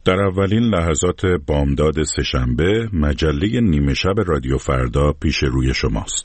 در اولین لحظات بامداد سه‌شنبه مجله نیمه شب رادیو فردا پیش روی شماست.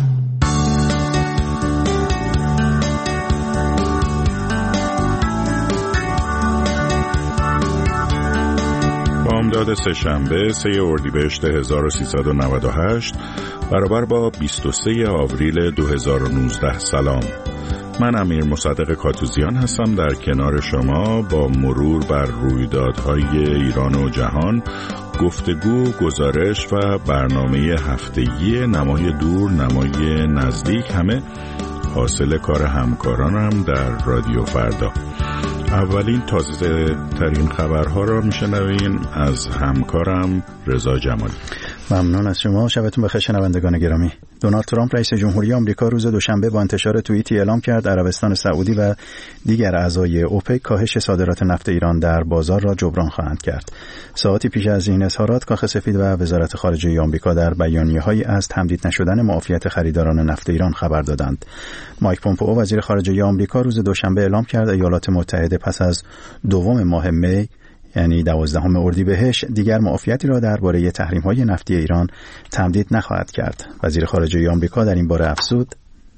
بامداد سه‌شنبه 3 اردیبهشت 1398 برابر با 23 آوریل 2019. سلام. من امیر مصدق کاتوزیان هستم در کنار شما با مرور بر رویدادهای ایران و جهان، گفتگو، گزارش و برنامه هفتگی نمای دور نمای نزدیک، همه حاصل کار همکارانم در رادیو فردا. اولین تازه ترین خبرها را میشنویم از همکارم رضا جمالی. ممنون از شما. شبتون بخیر شنوندگان گرامی. دونالد ترامپ رئیس جمهوری آمریکا روز دوشنبه با انتشار توییتی اعلام کرد عربستان سعودی و دیگر اعضای اوپک کاهش صادرات نفت ایران در بازار را جبران خواهند کرد. ساعتی پیش از این اظهارات، کاخ سفید و وزارت خارجه آمریکا در بیانیه‌هایی از تمدید نشدن معافیت خریداران نفت ایران خبر دادند. مایک پومپئو وزیر خارجه آمریکا روز دوشنبه اعلام کرد ایالات متحده پس از دوم ماه می یعنی 12 اردیبهشت دیگر معافیتی را درباره تحریم‌های نفتی ایران تمدید نخواهد کرد. وزیر خارجه آمریکا در این باره افزود: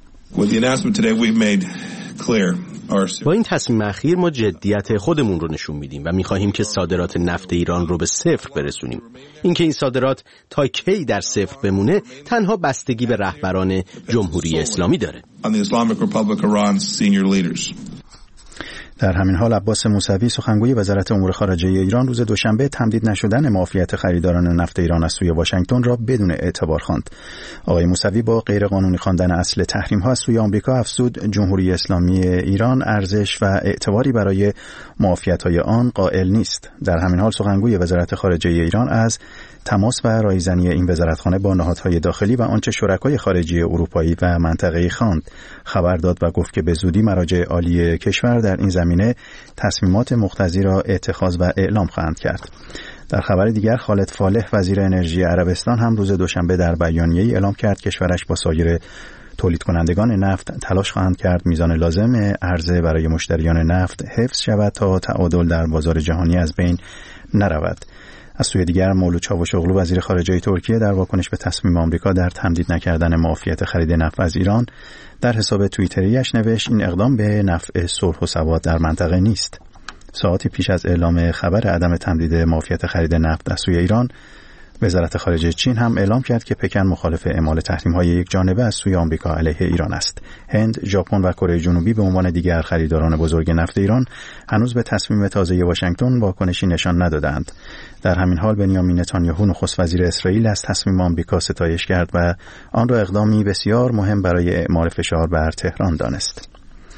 با این تصمیم اخیر ما جدیت خودمون رو نشون میدیم و می‌خواهیم که صادرات نفت ایران رو به صفر برسونیم. اینکه این صادرات تا کی در صفر بمونه تنها بستگی به رهبران جمهوری اسلامی داره. در همین حال عباس موسوی سخنگوی وزارت امور خارجه ایران روز دوشنبه تمدید نشدن معافیت خریداران نفت ایران از سوی واشنگتن را بدون اعتبار خواند. آقای موسوی با غیرقانونی خواندن اصل تحریم‌ها از سوی آمریکا افزود جمهوری اسلامی ایران ارزش و اعتباری برای معافیت‌های آن قائل نیست. در همین حال سخنگوی وزارت خارجه ایران از تماس و رایزنی این وزارتخانه با نهادهای داخلی و آنچه شرکای خارجی اروپایی و منطقه‌ای خواند خبر داد و گفت که به زودی مراجع عالی کشور در این زمینه تصمیمات مقتضی را اتخاذ و اعلام خواهند کرد. در خبر دیگر، خالد فالح وزیر انرژی عربستان هم روز دوشنبه در بیانیه‌ای اعلام کرد کشورش با سایر تولید کنندگان نفت تلاش خواهند کرد میزان لازم عرضه برای مشتریان نفت حفظ شود تا تعادل در بازار جهانی از بین نرود. از سوی دیگر مولود چاوشوغلو وزیر خارجه ترکیه در واکنش به تصمیم آمریکا در تمدید نکردن معافیت خرید نفت از ایران در حساب توییتریش نوشت این اقدام به نفع صلح و ثبات در منطقه نیست. ساعتی پیش از اعلام خبر عدم تمدید معافیت خرید نفت از سوی ایران، وزارت خارجه چین هم اعلام کرد که پکن مخالف اعمال تحریم‌های یک جانبه از سوی آمریکا علیه ایران است. هند، ژاپن و کره جنوبی به عنوان دیگر خریداران بزرگ نفت ایران هنوز به تصمیم تازه واشنگتن واکنشی نشان ندادند. در همین حال بنیامین نتانیاهو نخست وزیر اسرائیل از تصمیم آمریکا ستایش کرد و آن را اقدامی بسیار مهم برای اعمال فشار بر تهران دانست.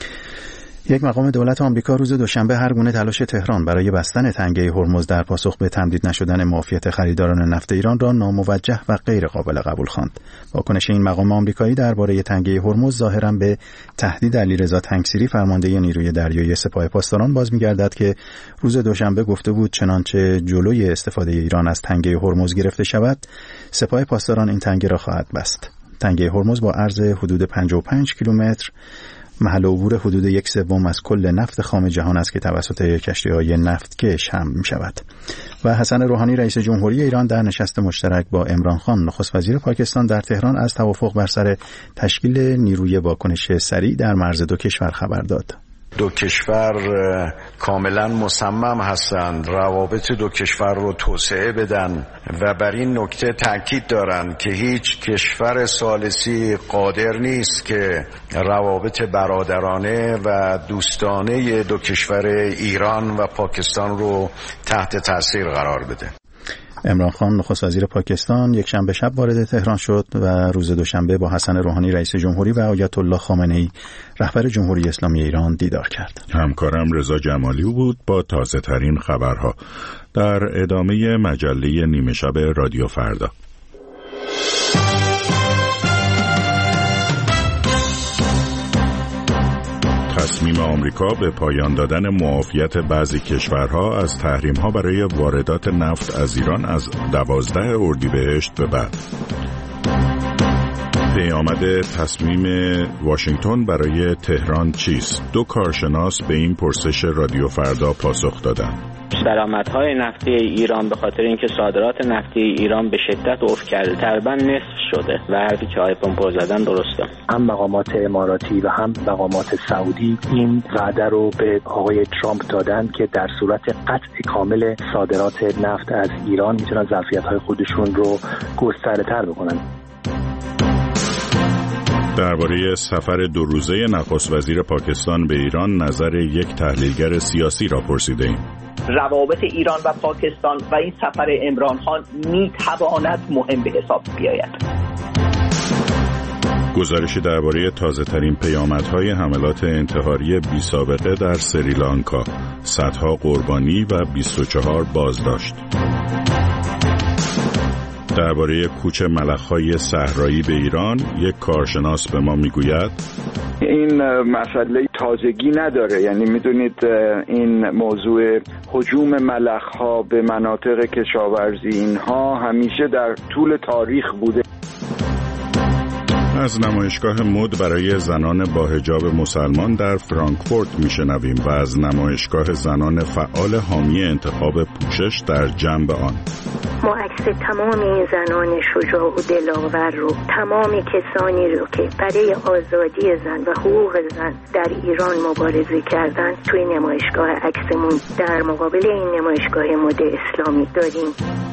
یک مقام دولت آمریکا روز دوشنبه هر گونه تلاش تهران برای بستن تنگه هرمز در پاسخ به تمدید نشدن معافیت خریداران نفت ایران را ناموجه و غیر قابل قبول خواند. واکنش این مقام آمریکایی درباره تنگه هرمز ظاهراً به تهدید علیرضا تنگسیری فرمانده نیروی دریایی سپاه پاسداران باز می‌گردد که روز دوشنبه گفته بود چنانچه جلوی استفاده ایران از تنگه هرمز گرفته شود، سپاه پاسداران این تنگه را خواهد بست. تنگه هرمز با عرض حدود 55 کیلومتر محل عبور حدود 1/3 از کل نفت خام جهان است که توسط کشتی‌های نفتکش حمل می‌شود. و حسن روحانی رئیس جمهوری ایران در نشست مشترک با عمران خان نخست وزیر پاکستان در تهران از توافق بر سر تشکیل نیروی واکنش سریع در مرز دو کشور خبر داد. دو کشور کاملا مصمم هستند روابط دو کشور رو توسعه بدن و بر این نکته تاکید دارند که هیچ کشور ثالثی قادر نیست که روابط برادرانه و دوستانه دو کشور ایران و پاکستان رو تحت تاثیر قرار بده. عمران خان نخست وزیر پاکستان یک شنبه شب وارد تهران شد و روز دوشنبه با حسن روحانی رئیس جمهوری و آیت الله خامنه‌ای رهبر جمهوری اسلامی ایران دیدار کرد. همکارم رضا جمالی بود با تازه ترین خبرها در ادامه مجله نیمه شب رادیو فردا. تصمیم آمریکا به پایان دادن معافیت بعضی کشورها از تحریم‌ها برای واردات نفت از ایران از 12 اردیبهشت به بعد. پیامد تصمیم واشنگتن برای تهران چیست؟ دو کارشناس به این پرسش رادیو فردا پاسخ دادند. درآمدهای نفتی ایران به خاطر اینکه صادرات نفتی ایران به شدت افت کرده تقریبا نصف شده و حرفی که آقای پومپئو زدن درسته. هم مقامات اماراتی و هم مقامات سعودی این وعده رو به آقای ترامپ دادن که در صورت قطع کامل صادرات نفت از ایران میتونن ظرفیت‌های خودشون رو گسترده‌تر بکنن. درباره سفر 2 روزه نخست وزیر پاکستان به ایران نظر یک تحلیلگر سیاسی را پرسیده‌ایم. روابط ایران و پاکستان و این سفر عمران خان میتواند مهم به حساب بیاید. گزارشی درباره تازه‌ترین پیامدهای حملات انتحاری بی‌سابقه در سریلانکا، صدها قربانی و 24 بازداشت. درباره کوچ ملخ‌های صحرایی به ایران یک کارشناس به ما میگوید این مسئله تازگی نداره، یعنی میدونید این موضوع هجوم ملخ‌ها به مناطق کشاورزی اینها همیشه در طول تاریخ بوده. از نمایشگاه مد برای زنان با حجاب مسلمان در فرانکفورت میشنویم و از نمایشگاه زنان فعال حامی انتخاب پوشش در جنب آن. ما عکس تمام این زنان شجاع و دلاور رو، تمام کسانی رو که برای آزادی زن و حقوق زن در ایران مبارزه کردن توی نمایشگاه عکسمون در مقابل این نمایشگاه مد اسلامی داریم.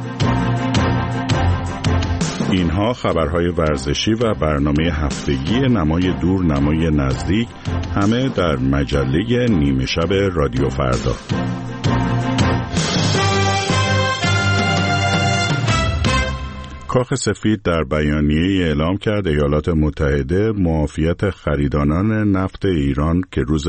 اینها خبرهای ورزشی و برنامه هفتگی نمای دور نمای نزدیک همه در مجله نیمه شب رادیو فردا. کاخ سفید در بیانیه‌ای اعلام کرد ایالات متحده معافیت خریداران نفت ایران که روز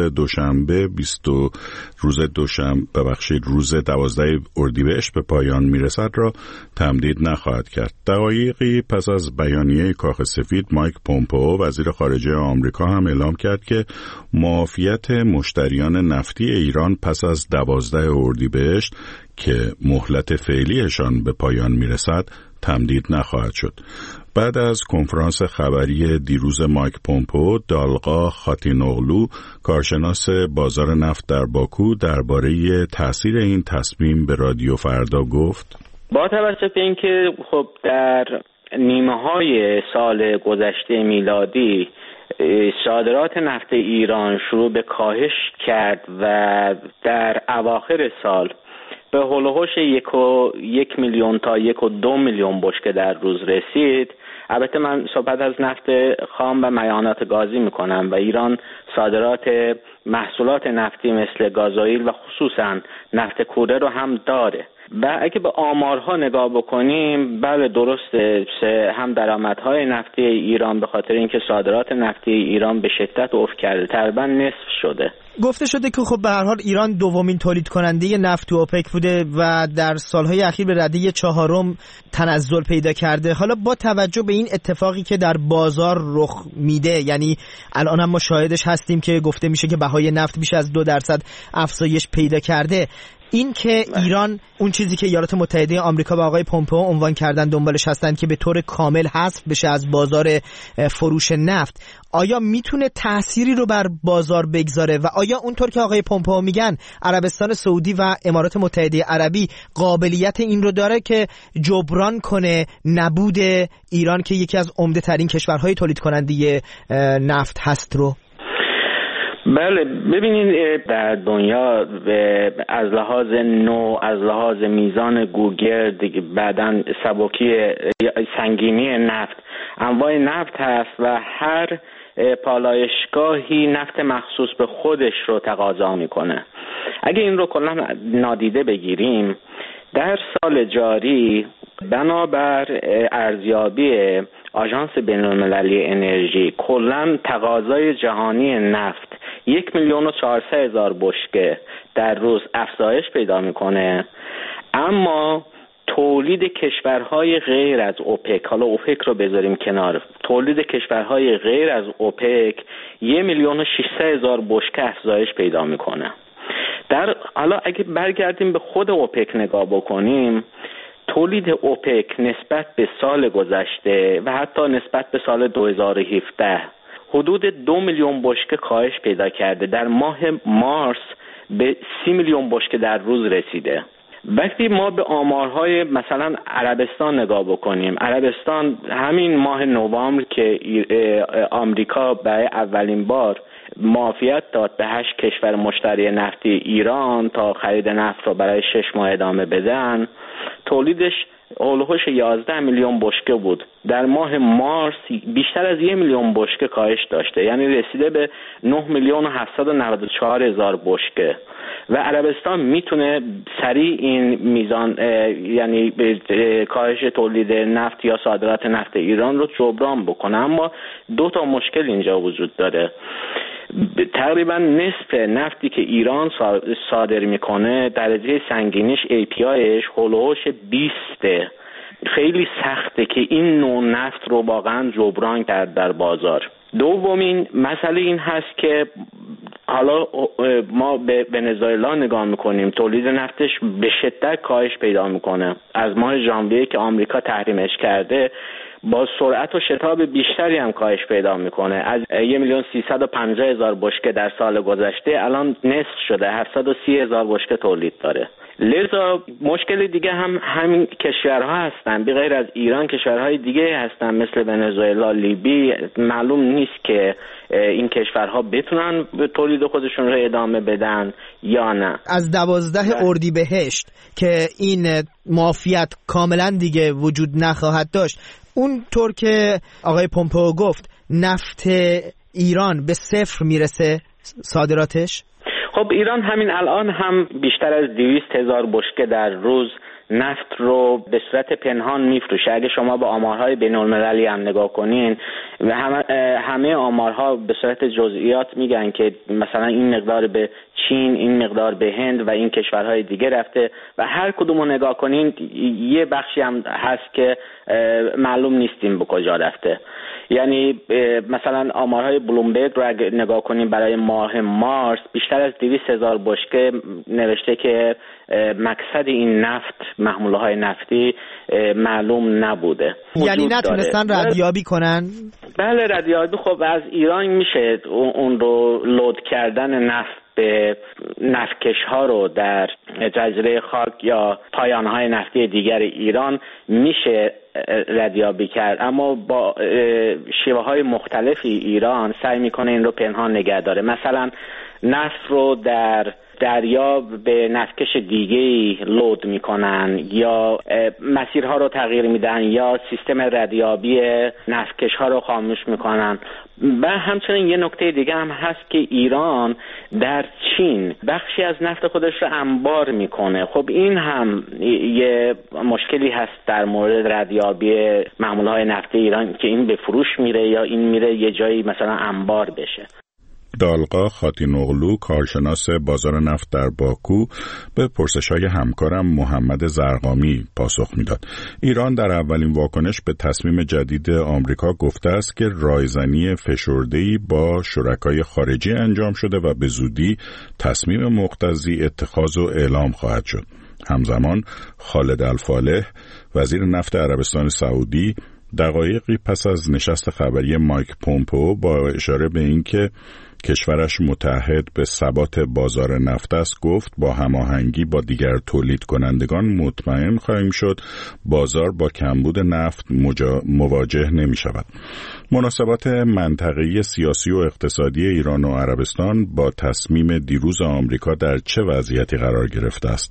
12 اردیبهشت به پایان میرسد را تمدید نخواهد کرد. دقایقی پس از بیانیه کاخ سفید، مایک پومپئو وزیر خارجه آمریکا هم اعلام کرد که معافیت مشتریان نفتی ایران پس از 12 اردیبهشت که مهلت فعلیشان به پایان میرسد تمدید نخواهد شد. بعد از کنفرانس خبری دیروز مایک پومپئو، دالقا خاتینوغلو، کارشناس بازار نفت در باکو، درباره تأثیر این تصمیم به رادیو فردا گفت: با توجه به اینکه خب در نیمه‌های سال گذشته میلادی صادرات نفت ایران شروع به کاهش کرد و در اواخر سال به هولوحش 1 میلیون تا 1.2 میلیون بشکه در روز رسید. البته من صحبت از نفت خام و میانات گازی میکنم و ایران صادرات محصولات نفتی مثل گازوئیل و خصوصا نفت کوره رو هم داره و اگه به آمارها نگاه بکنیم، بله درسته، هم درآمدهای نفتی ایران به خاطر اینکه صادرات نفتی ایران به شدت افت کرده تقریبا نصف شده. گفته شده که خب به هر حال ایران دومین تولید کننده نفت تو اوپک بوده و در سالهای اخیر به رده 4 تنزل پیدا کرده. حالا با توجه به این اتفاقی که در بازار رخ میده، یعنی الان هم ما شاهدش هستیم که گفته میشه که بهای نفت بیش از 2% افزایش پیدا کرده، این که ایران اون چیزی که ایالات متحده آمریکا و آقای پومپئو عنوان کردن دنبالش هستن که به طور کامل حذف بشه از بازار فروش نفت، آیا میتونه تأثیری رو بر بازار بگذاره و آیا اونطور که آقای پومپئو میگن عربستان سعودی و امارات متحده عربی قابلیت این رو داره که جبران کنه نبود ایران که یکی از عمده ترین کشورهای تولید کننده نفت هست رو؟ بله، ببینید در دنیا از لحاظ نوع، از لحاظ میزان گوگرد، بعداً سبکی سنگینی نفت، انواع نفت هست و هر پالایشگاهی نفت مخصوص به خودش رو تقاضا میکنه. اگه این رو کلا نادیده بگیریم، در سال جاری بنابر ارزیابی آژانس بین‌المللی انرژی کلاً تقاضای جهانی نفت 1,400,000 بشکه در روز افزایش پیدا میکنه، اما تولید کشورهای غیر از اوپک، حالا اوپک رو بذاریم کنار، تولید کشورهای غیر از اوپک 1,600,000 بشکه افزایش پیدا میکنه. حالا اگه برگردیم به خود اوپک نگاه بکنیم، تولید اوپک نسبت به سال گذشته و حتی نسبت به سال 2017 حدود 2 میلیون بشکه کاهش پیدا کرده. در ماه مارس به 30 میلیون بشکه در روز رسیده. وقتی ما به آمارهای مثلا عربستان نگاه بکنیم، عربستان همین ماه نوامبر که آمریکا برای اولین بار معافیت داد به 8 کشور مشتری نفتی ایران تا خرید نفت رو برای 6 ماه ادامه بدن، تولیدش هولوش 11 میلیون بشکه بود. در ماه مارس بیشتر از 1 میلیون بشکه کاهش داشته، یعنی رسیده به 9 میلیون و 794 هزار بشکه و عربستان میتونه سریع این میزان یعنی کاهش تولید نفت یا صادرات نفت ایران رو جبران بکنه. اما 2 تا مشکل اینجا وجود داره. تقریبا نصف نفتی که ایران صادر میکنه درجه سنگینیش APIش هولوش 20، خیلی سخته که این نوع نفت رو واقعا جبران کرد در بازار. دومین مسئله این هست که حالا ما به ونزوئلا نگاه میکنیم، تولید نفتش به شدت کاهش پیدا میکنه. از ماه ژانویه که آمریکا تحریمش کرده با سرعت و شتاب بیشتری هم کاهش پیدا میکنه. از 1,350,000 بشکه در سال گذشته الان نصف شده، 730,000 بشکه تولید داره. لذا مشکل دیگه هم همین کشورها هستن، به غیر از ایران کشورهای دیگه هستن مثل ونزوئلا، لیبی. معلوم نیست که این کشورها بتونن تولید خودشون رو ادامه بدن یا نه. از 12 اردیبهشت که این معافیت کاملا دیگه وجود نخواهد داشت، اون طور که آقای پومپئو گفت نفت ایران به 0 میرسه صادراتش؟ خب ایران همین الان هم بیشتر از 200,000 بشکه در روز نفت رو به صورت پنهان میفروشه. اگه شما به آمارهای بین‌المللی هم نگاه کنین و همه آمارها به صورت جزئیات میگن که مثلا این مقدار به چین، این مقدار به هند و این کشورهای دیگه رفته و هر کدوم رو نگاه کنین یه بخشی هم هست که معلوم نیستیم به کجا رفته. یعنی مثلا آمارهای بلومبرگ رو اگه نگاه کنیم برای ماه مارس بیشتر از 200,000 بشکه نوشته که مقصد این نفت، محموله های نفتی معلوم نبوده. یعنی نتونستن ردیابی کنن؟ بله ردیابی خب از ایران میشه اون رو لود کردن نفت به نفتکش ها رو در جزیره خاک یا پایانهای نفتی دیگر ایران میشه ردیابی کرد، اما با شیوه های مختلفی ایران سعی میکنه این رو پنهان نگه داره. مثلا نفت رو در دریا به نفتکش دیگه‌ای لود میکنن یا مسیرها رو تغییر میدن یا سیستم ردیابی نفتکش ها رو خاموش میکنن. و همچنین یه نکته دیگه هم هست که ایران در چین بخشی از نفت خودش رو انبار میکنه. خب این هم یه مشکلی هست در مورد ردیابی محموله‌های نفتی ایران که این به فروش میره یا این میره یه جایی مثلا انبار بشه. دالقا خاتینوغلو، کارشناس بازار نفت در باکو، به پرسش‌های همکارم محمد زرقامی پاسخ میداد. ایران در اولین واکنش به تصمیم جدید آمریکا گفته است که رایزنی فشرده‌ای با شرکای خارجی انجام شده و به زودی تصمیم مقتضی اتخاذ و اعلام خواهد شد. همزمان خالد الفالح، وزیر نفت عربستان سعودی، دقایقی پس از نشست خبری مایک پومپئو با اشاره به اینکه کشورش متحد به ثبات بازار نفت است گفت با هماهنگی با دیگر تولید کنندگان مطمئن خواهیم شد بازار با کمبود نفت مواجه نمی شود. مناسبات منطقه‌ای سیاسی و اقتصادی ایران و عربستان با تصمیم دیروز آمریکا در چه وضعیتی قرار گرفته است؟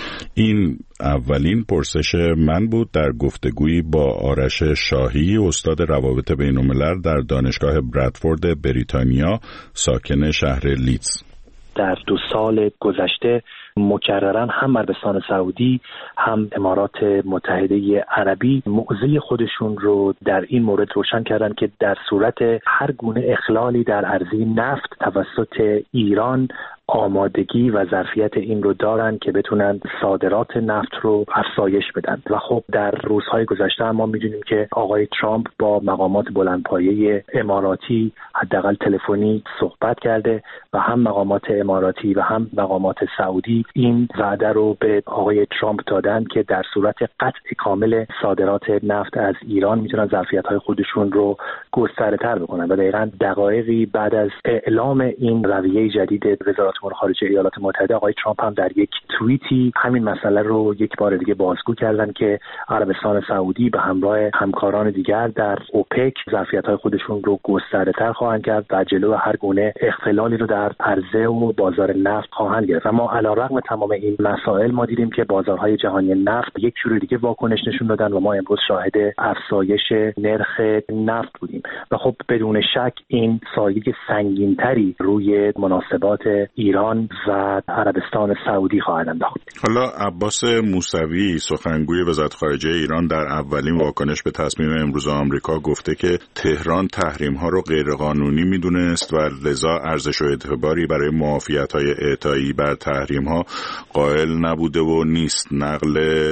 این اولین پرسش من بود در گفتگویی با آرش شاهی، استاد روابط بین‌الملل در دانشگاه برادفورد بریتانیا، ساکن شهر لیدز. در 2 سال گذشته مکررن هم عربستان سعودی هم امارات متحده عربی موضع خودشون رو در این مورد روشن کردن که در صورت هر گونه اخلالی در عرضه نفت توسط ایران آمادگی و ظرفیت این رو دارن که بتونن صادرات نفت رو افزایش بدن. و خب در روزهای گذشته ما میدونیم که آقای ترامپ با مقامات بلندپایه اماراتی حداقل تلفنی صحبت کرده و هم مقامات اماراتی و هم مقامات سعودی این وعده رو به آقای ترامپ دادن که در صورت قطع کامل صادرات نفت از ایران میتونن ظرفیت‌های خودشون رو گستره‌تر بکنن. و دقیقاً دقایقی بعد از اعلام این رویه جدید وزارت امور خارجه ایالات متحده آقای ترامپ هم در یک توییتی همین مسئله رو یک بار دیگه بازگو کردن که عربستان سعودی به همراه همکاران دیگر در اوپک ظرفیت‌های خودشون رو گسترده‌تر خواهند کرد و جلو هر گونه اختلالی رو در عرضه و بازار نفت خواهند گرفت. اما علیرغم تمام این مسائل ما دیدیم که بازارهای جهانی نفت یک جور دیگه واکنش نشون دادن و ما امروز شاهد افزایش نرخ نفت بودیم و خب بدون شک این سایه سنگین‌تری روی مناسبات ایران و عربستان سعودی خواهد انداخت. حالا عباس موسوی سخنگوی وزارت خارجه ایران در اولین واکنش به تصمیم امروز آمریکا گفته که تهران تحریم‌ها رو غیرقانونی می‌دونست و لذا ارزش و اعتباری برای معافیت‌های اعطایی بر تحریم‌ها قائل نبوده و نیست. نقل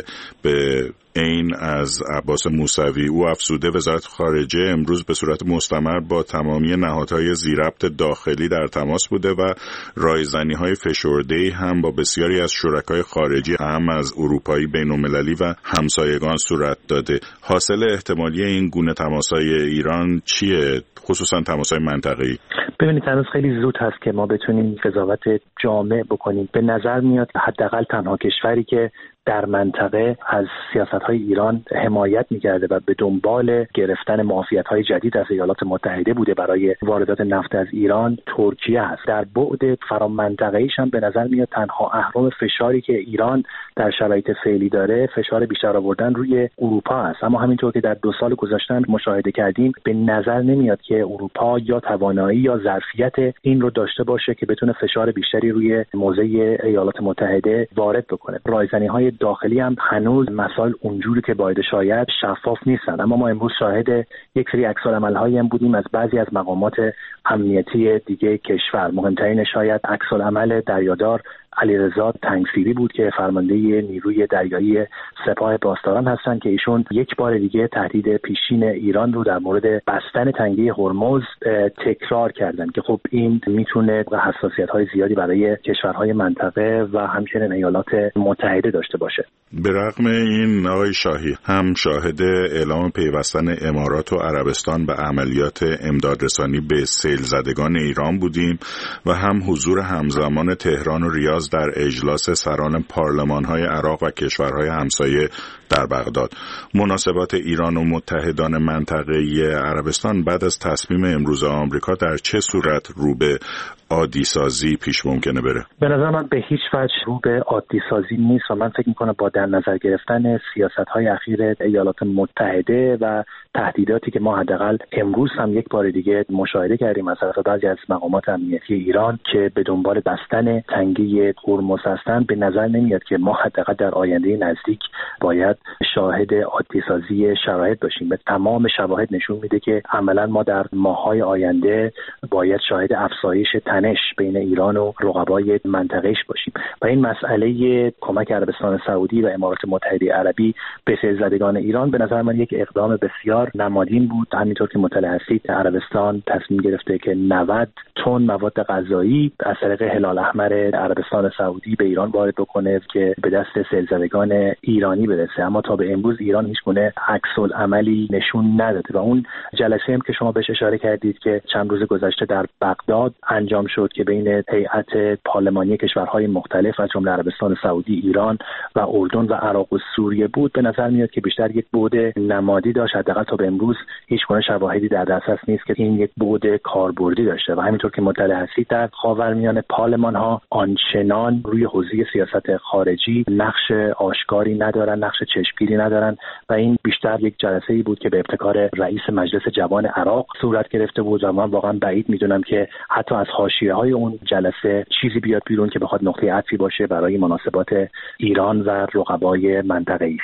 به این از عباس موسوی. او افزوده وزارت خارجه امروز به صورت مستمر با تمامی نهادهای ذی‌ربط داخلی در تماس بوده و رایزنی‌های فشرده‌ای هم با بسیاری از شرکای خارجی هم از اروپایی بین‌المللی و همسایگان صورت داده. حاصل احتمالی این گونه تماس‌های ایران چیه؟ خصوصا تماس‌های منطقه‌ای. ببینید هنوز خیلی زود هست که ما بتونیم قضاوت جامع بکنیم. به نظر میاد حداقل تنها کشوری که در منطقه از سیاست‌های ایران حمایت می‌کرده و به دنبال گرفتن معافیت‌های جدید از ایالات متحده بوده برای واردات نفت از ایران ترکیه است. در بعد فرامنطقه‌ایش هم به نظر میاد تنها اهرم فشاری که ایران در شرایط فعلی داره فشار بیشتر آوردن روی اروپا است. اما همینطور که در 2 سال گذشته مشاهده کردیم به نظر نمیاد که اروپا یا توانایی یا ظرفیت این رو داشته باشه که بتونه فشار بیشتری روی موضع ایالات متحده وارد بکنه. رایزنی‌های داخلی هم هنوز مسائل اونجوری که باید شاید شفاف نیستن. اما ما امروز شاهد یک سری عکس‌العمل‌هایی هم بودیم از بعضی از مقامات امنیتی دیگه کشور. مهمترین شاید عکس‌العمل دریادار علیرضا تنگسیری بود که فرمانده نیروی دریایی سپاه پاسداران هستند که ایشون یک بار دیگه تهدید پیشین ایران رو در مورد بستن تنگه هرمز تکرار کردن که خب این میتونه حساسیت‌های زیادی برای کشورهای منطقه و همچنین ایالات متحده داشته باشه. به رغم این آقای شاهی هم شاهد اعلام پیوستن امارات و عربستان به عملیات امدادرسانی به سیل زدگان ایران بودیم و هم حضور همزمان تهران و ریاض در اجلاس سران پارلمان‌های عراق و کشورهای همسایه در بغداد. مناسبات ایران و متحدان منطقه‌ای عربستان بعد از تصمیم امروز آمریکا در چه صورت رو به عادی سازی پیش ممکنه بره؟ به نظر من به هیچ وجه رو به عادی سازی نیست و من فکر می‌کنم با در نظر گرفتن سیاست‌های اخیر ایالات متحده و تهدیداتی که ما حداقل امروز هم یک بار دیگه مشاهده کردیم از طرف بعضی از مقامات امنیتی ایران که به دنبال بستن تنگه هرمز هستند، به نظر نمیاد که ما حداقل در آینده نزدیک باید شاهد عادی سازی شرایط باشیم. به تمام شواهد نشون میده که عملاً ما در ماه‌های آینده باید شاهد افزایش تنش بین ایران و رقبای منطقه‌ایش باشیم و این مسئله کمک عربستان سعودی و امارات متحده عربی به سیل زدگان ایران به نظر من یک اقدام بسیار نمادین بود. همینطور که مطلع هستید عربستان تصمیم گرفته که 90 تن مواد غذایی از طریق هلال احمر عربستان سعودی به ایران وارد بکنه که به دست سیل زدگان ایرانی برسه. اما تا به امروز ایران هیچ گونه عکس‌العملی نشون نداده و اون جلسه هم که شما بهش اشاره کردید که چند روز گذشته در بغداد انجام شد که بین هیئت پارلمانی کشورهای مختلف از جمله عربستان سعودی، ایران و اردن و عراق و سوریه بود، به نظر میاد که بیشتر یک بعد نمادی داشت. حداقل تا به امروز هیچ گونه شواهدی در دسترس نیست که این یک بعد کاربردی داشته و همینطور که مطلع هستید در خاورمیانه پارلمان ها آنچنان روی حوزه سیاست خارجی نقش آشکاری ندارن، نقش چشمگیری ندارن و این بیشتر یک جلسه‌ای بود که به ابتکار رئیس مجلس جوان عراق صورت گرفته بود و من واقعا بعید میدونم که حتی از حاشیه‌های اون جلسه چیزی بیاد بیرون که بخواد نقطه عطفی باشه برای مناسبات ایران و رقبای منطقه‌ای.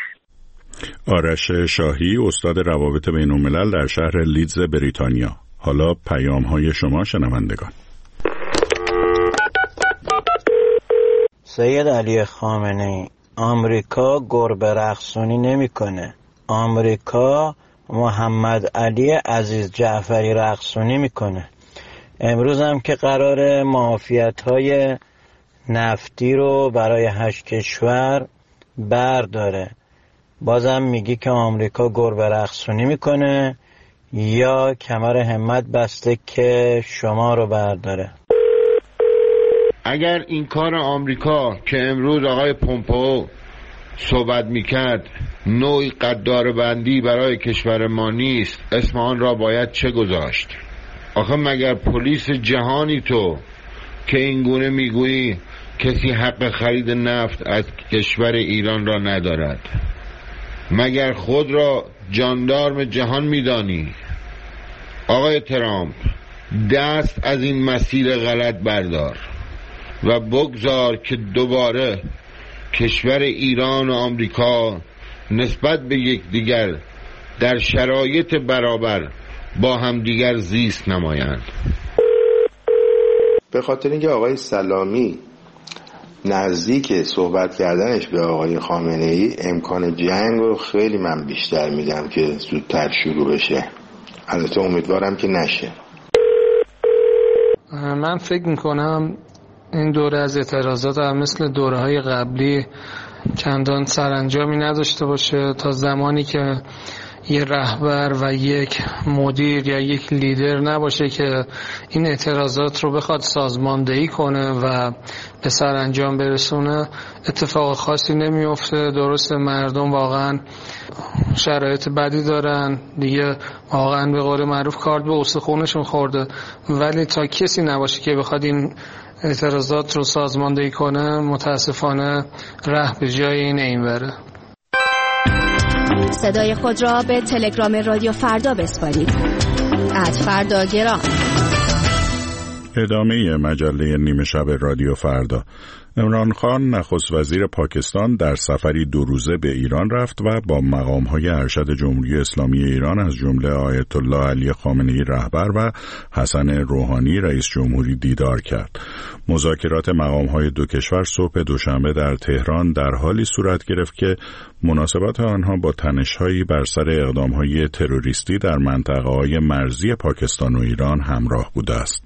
آرش شاهی، استاد روابط بین‌الملل در شهر لیدز بریتانیا. حالا پیام‌های شما شنوندگان. سید علی خامنه‌ای: آمریکا گربه رقصونی نمی‌کنه. آمریکا محمد علی عزیز جعفری رقصونی می‌کنه. امروز هم که قرار معافیت‌های نفتی رو برای 8 کشور برداره، بازم میگی که آمریکا گربه رقصونی میکنه یا کمر همت بسته که شما رو برداره؟ اگر این کار آمریکا که امروز آقای پومپئو صحبت میکرد نوعی قدار بندی برای کشور ما نیست، اسم آن را باید چه گذاشت؟ آخه مگر پلیس جهانی تو که اینگونه میگویی کسی حق خرید نفت از کشور ایران را ندارد؟ مگر خود را جاندارم جهان میدانی؟ آقای ترامپ، دست از این مسیر غلط بردار و بگذار که دوباره کشور ایران و آمریکا نسبت به یکدیگر در شرایط برابر با همدیگر زیست نمایند. به خاطر اینکه آقای سلامی نزدیک صحبت کردنش به آقای خامنه‌ای، امکان جنگ رو خیلی من بیشتر میدم که زودتر شروع بشه. البته امیدوارم که نشه. من فکر میکنم این دوره از اعتراضات هم مثل دوره‌های قبلی چندان سرانجامی نداشته باشه تا زمانی که یه رهبر و یک مدیر یا یک لیدر نباشه که این اعتراضات رو بخواد سازماندهی کنه و به سرانجام برسونه. اتفاق خاصی نمیفته. درسته مردم واقعا شرایط بدی دارن دیگه، واقعا به قول معروف کارد به استخونشون خورده، ولی تا کسی نباشه که بخواد این اعتراضات رو سازماندهی کنه متاسفانه ره به جای این بره. صدای خود را به تلگرام رادیو فردا بسپارید. @فرداگرام. ادامه مجله نیمه شب رادیو فردا. عمران خان نخست وزیر پاکستان در سفری 2 روزه به ایران رفت و با مقام‌های ارشد جمهوری اسلامی ایران از جمله آیت الله علی خامنه‌ای رهبر و حسن روحانی رئیس جمهوری دیدار کرد. مذاکرات مقام‌های دو کشور صبح دوشنبه در تهران در حالی صورت گرفت که مناسبات آنها با تنش‌هایی بر سر اقدام‌های تروریستی در منطقه‌های مرزی پاکستان و ایران همراه بوده است.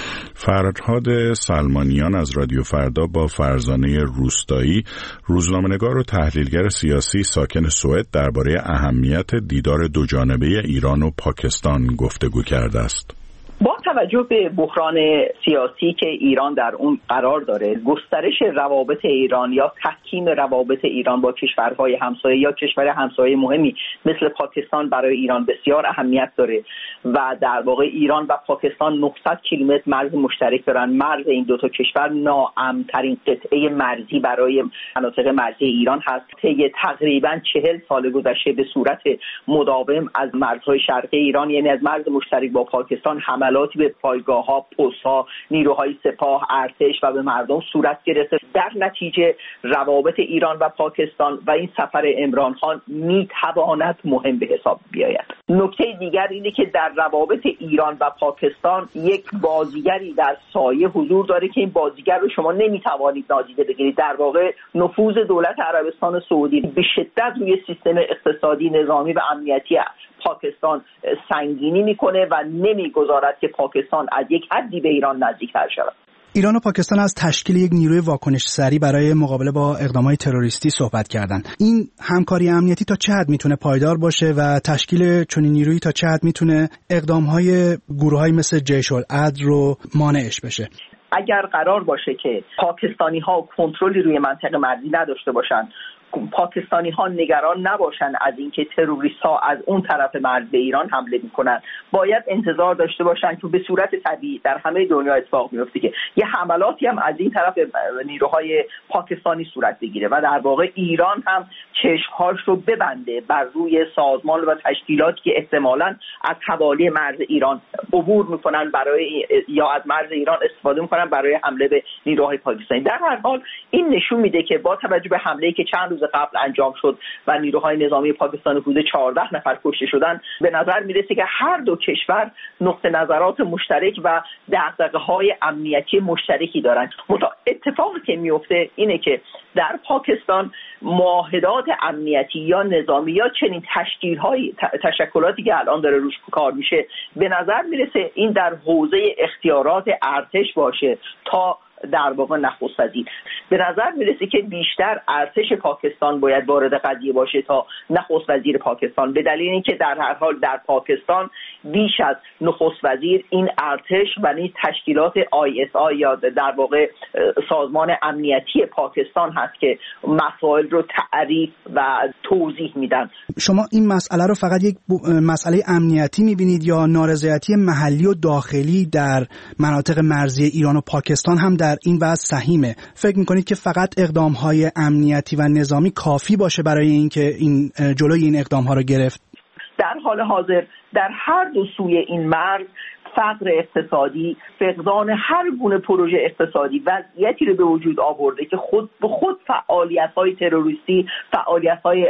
فرهاد سلمانیان از رادیو فردا با فرزانه روستایی، روزنامه‌نگار و تحلیلگر سیاسی ساکن سوئد، درباره اهمیت دیدار دوجانبه ایران و پاکستان گفتگو کرده است. با توجه به بحران سیاسی که ایران در اون قرار داره، گسترش روابط ایران یا تحکیم روابط ایران با کشورهای همسایه یا کشور همسایه مهمی مثل پاکستان برای ایران بسیار اهمیت داره و در واقع ایران و پاکستان 900 کیلومتر مرز مشترک دارن. مرز این دو تا کشور ناامن‌ترین قطعه مرزی برای مناطق مرزی ایران هست. طی تقریبا 40 سال گذشته به صورت مداوم از مرزهای شرقی ایران، یعنی از مرز مشترک با پاکستان، حملاتی به پایگاه‌ها، پست‌ها، نیروهای سپاه، ارتش و به مردم صورت گرفته. در نتیجه روابط ایران و پاکستان و این سفر عمران خان میتواند مهم به حساب بیاید. نکته دیگر اینه که در روابط ایران و پاکستان یک بازیگری در سایه حضور داره که این بازیگر رو شما نمیتوانید نادیده بگیرید. در واقع نفوذ دولت عربستان سعودی به شدت روی سیستم اقتصادی، نظامی و امنیتی پاکستان سنگینی میکنه و نمیگذارد که پاکستان از یک حدی به ایران نزدیکتر شود. ایران و پاکستان از تشکیل یک نیروی واکنش سریع برای مقابله با اقدامات تروریستی صحبت کردن. این همکاری امنیتی تا چه حد میتونه پایدار باشه و تشکیل چنین نیرویی تا چه حد میتونه اقدامهای گروه‌های مثل جیش العدل رو مانعش بشه؟ اگر قرار باشه که پاکستانی‌ها کنترلی روی منطقه مرزی نداشته باشند، پاکستانی‌ها نگران نباشن از اینکه تروریست‌ها از اون طرف مرز به ایران حمله می‌کنن، باید انتظار داشته باشن که به صورت طبیعی در همه دنیا اتفاق میفته که یه حملاتی هم از این طرف نیروهای پاکستانی صورت بگیره و در واقع ایران هم چشم‌هاش رو ببنده بر روی سازمان و تشکیلاتی که احتمالاً از حوالی مرز ایران عبور می‌کنن برای یا از مرز ایران استفاده می‌کنن برای حمله به نیروهای پاکستانی. در هر حال این نشون میده که با توجه به حمله‌ای که چند روز قبل انجام شد و نیروهای نظامی پاکستان حدود 14 نفر کشته شدن، به نظر میرسه که هر دو کشور نقطه نظرات مشترک و دغدغه‌های امنیتی مشترکی دارند. اتفاقی که میفته اینه که در پاکستان معاهدات امنیتی یا نظامی یا چنین تشکلاتی که الان داره روش کار میشه، به نظر میرسه این در حوزه اختیارات ارتش باشه تا در واقع نخست وزیر. به نظر میرسه که بیشتر ارتش پاکستان باید وارد قضیه باشه تا نخست وزیر پاکستان، به دلیل اینکه در هر حال در پاکستان بیش از نخست وزیر این ارتش و این تشکیلات ISI یا در واقع سازمان امنیتی پاکستان هست که مسائل رو تعریف و توضیح میدن. شما این مسئله رو فقط یک مسئله امنیتی میبینید یا نارضایتی محلی و داخلی در مناطق مرزی ایران و پاکستان هم در این وضع سهیمه؟ فکر میکنید که فقط اقدامهای امنیتی و نظامی کافی باشه برای اینکه این جلوی این اقدامها رو گرفت؟ در حال حاضر در هر دو سوی این مرز فقر اقتصادی، فقدان هر گونه پروژه اقتصادی وضعیتی رو به وجود آورده که خود به خود فعالیت‌های تروریستی، فعالیت‌های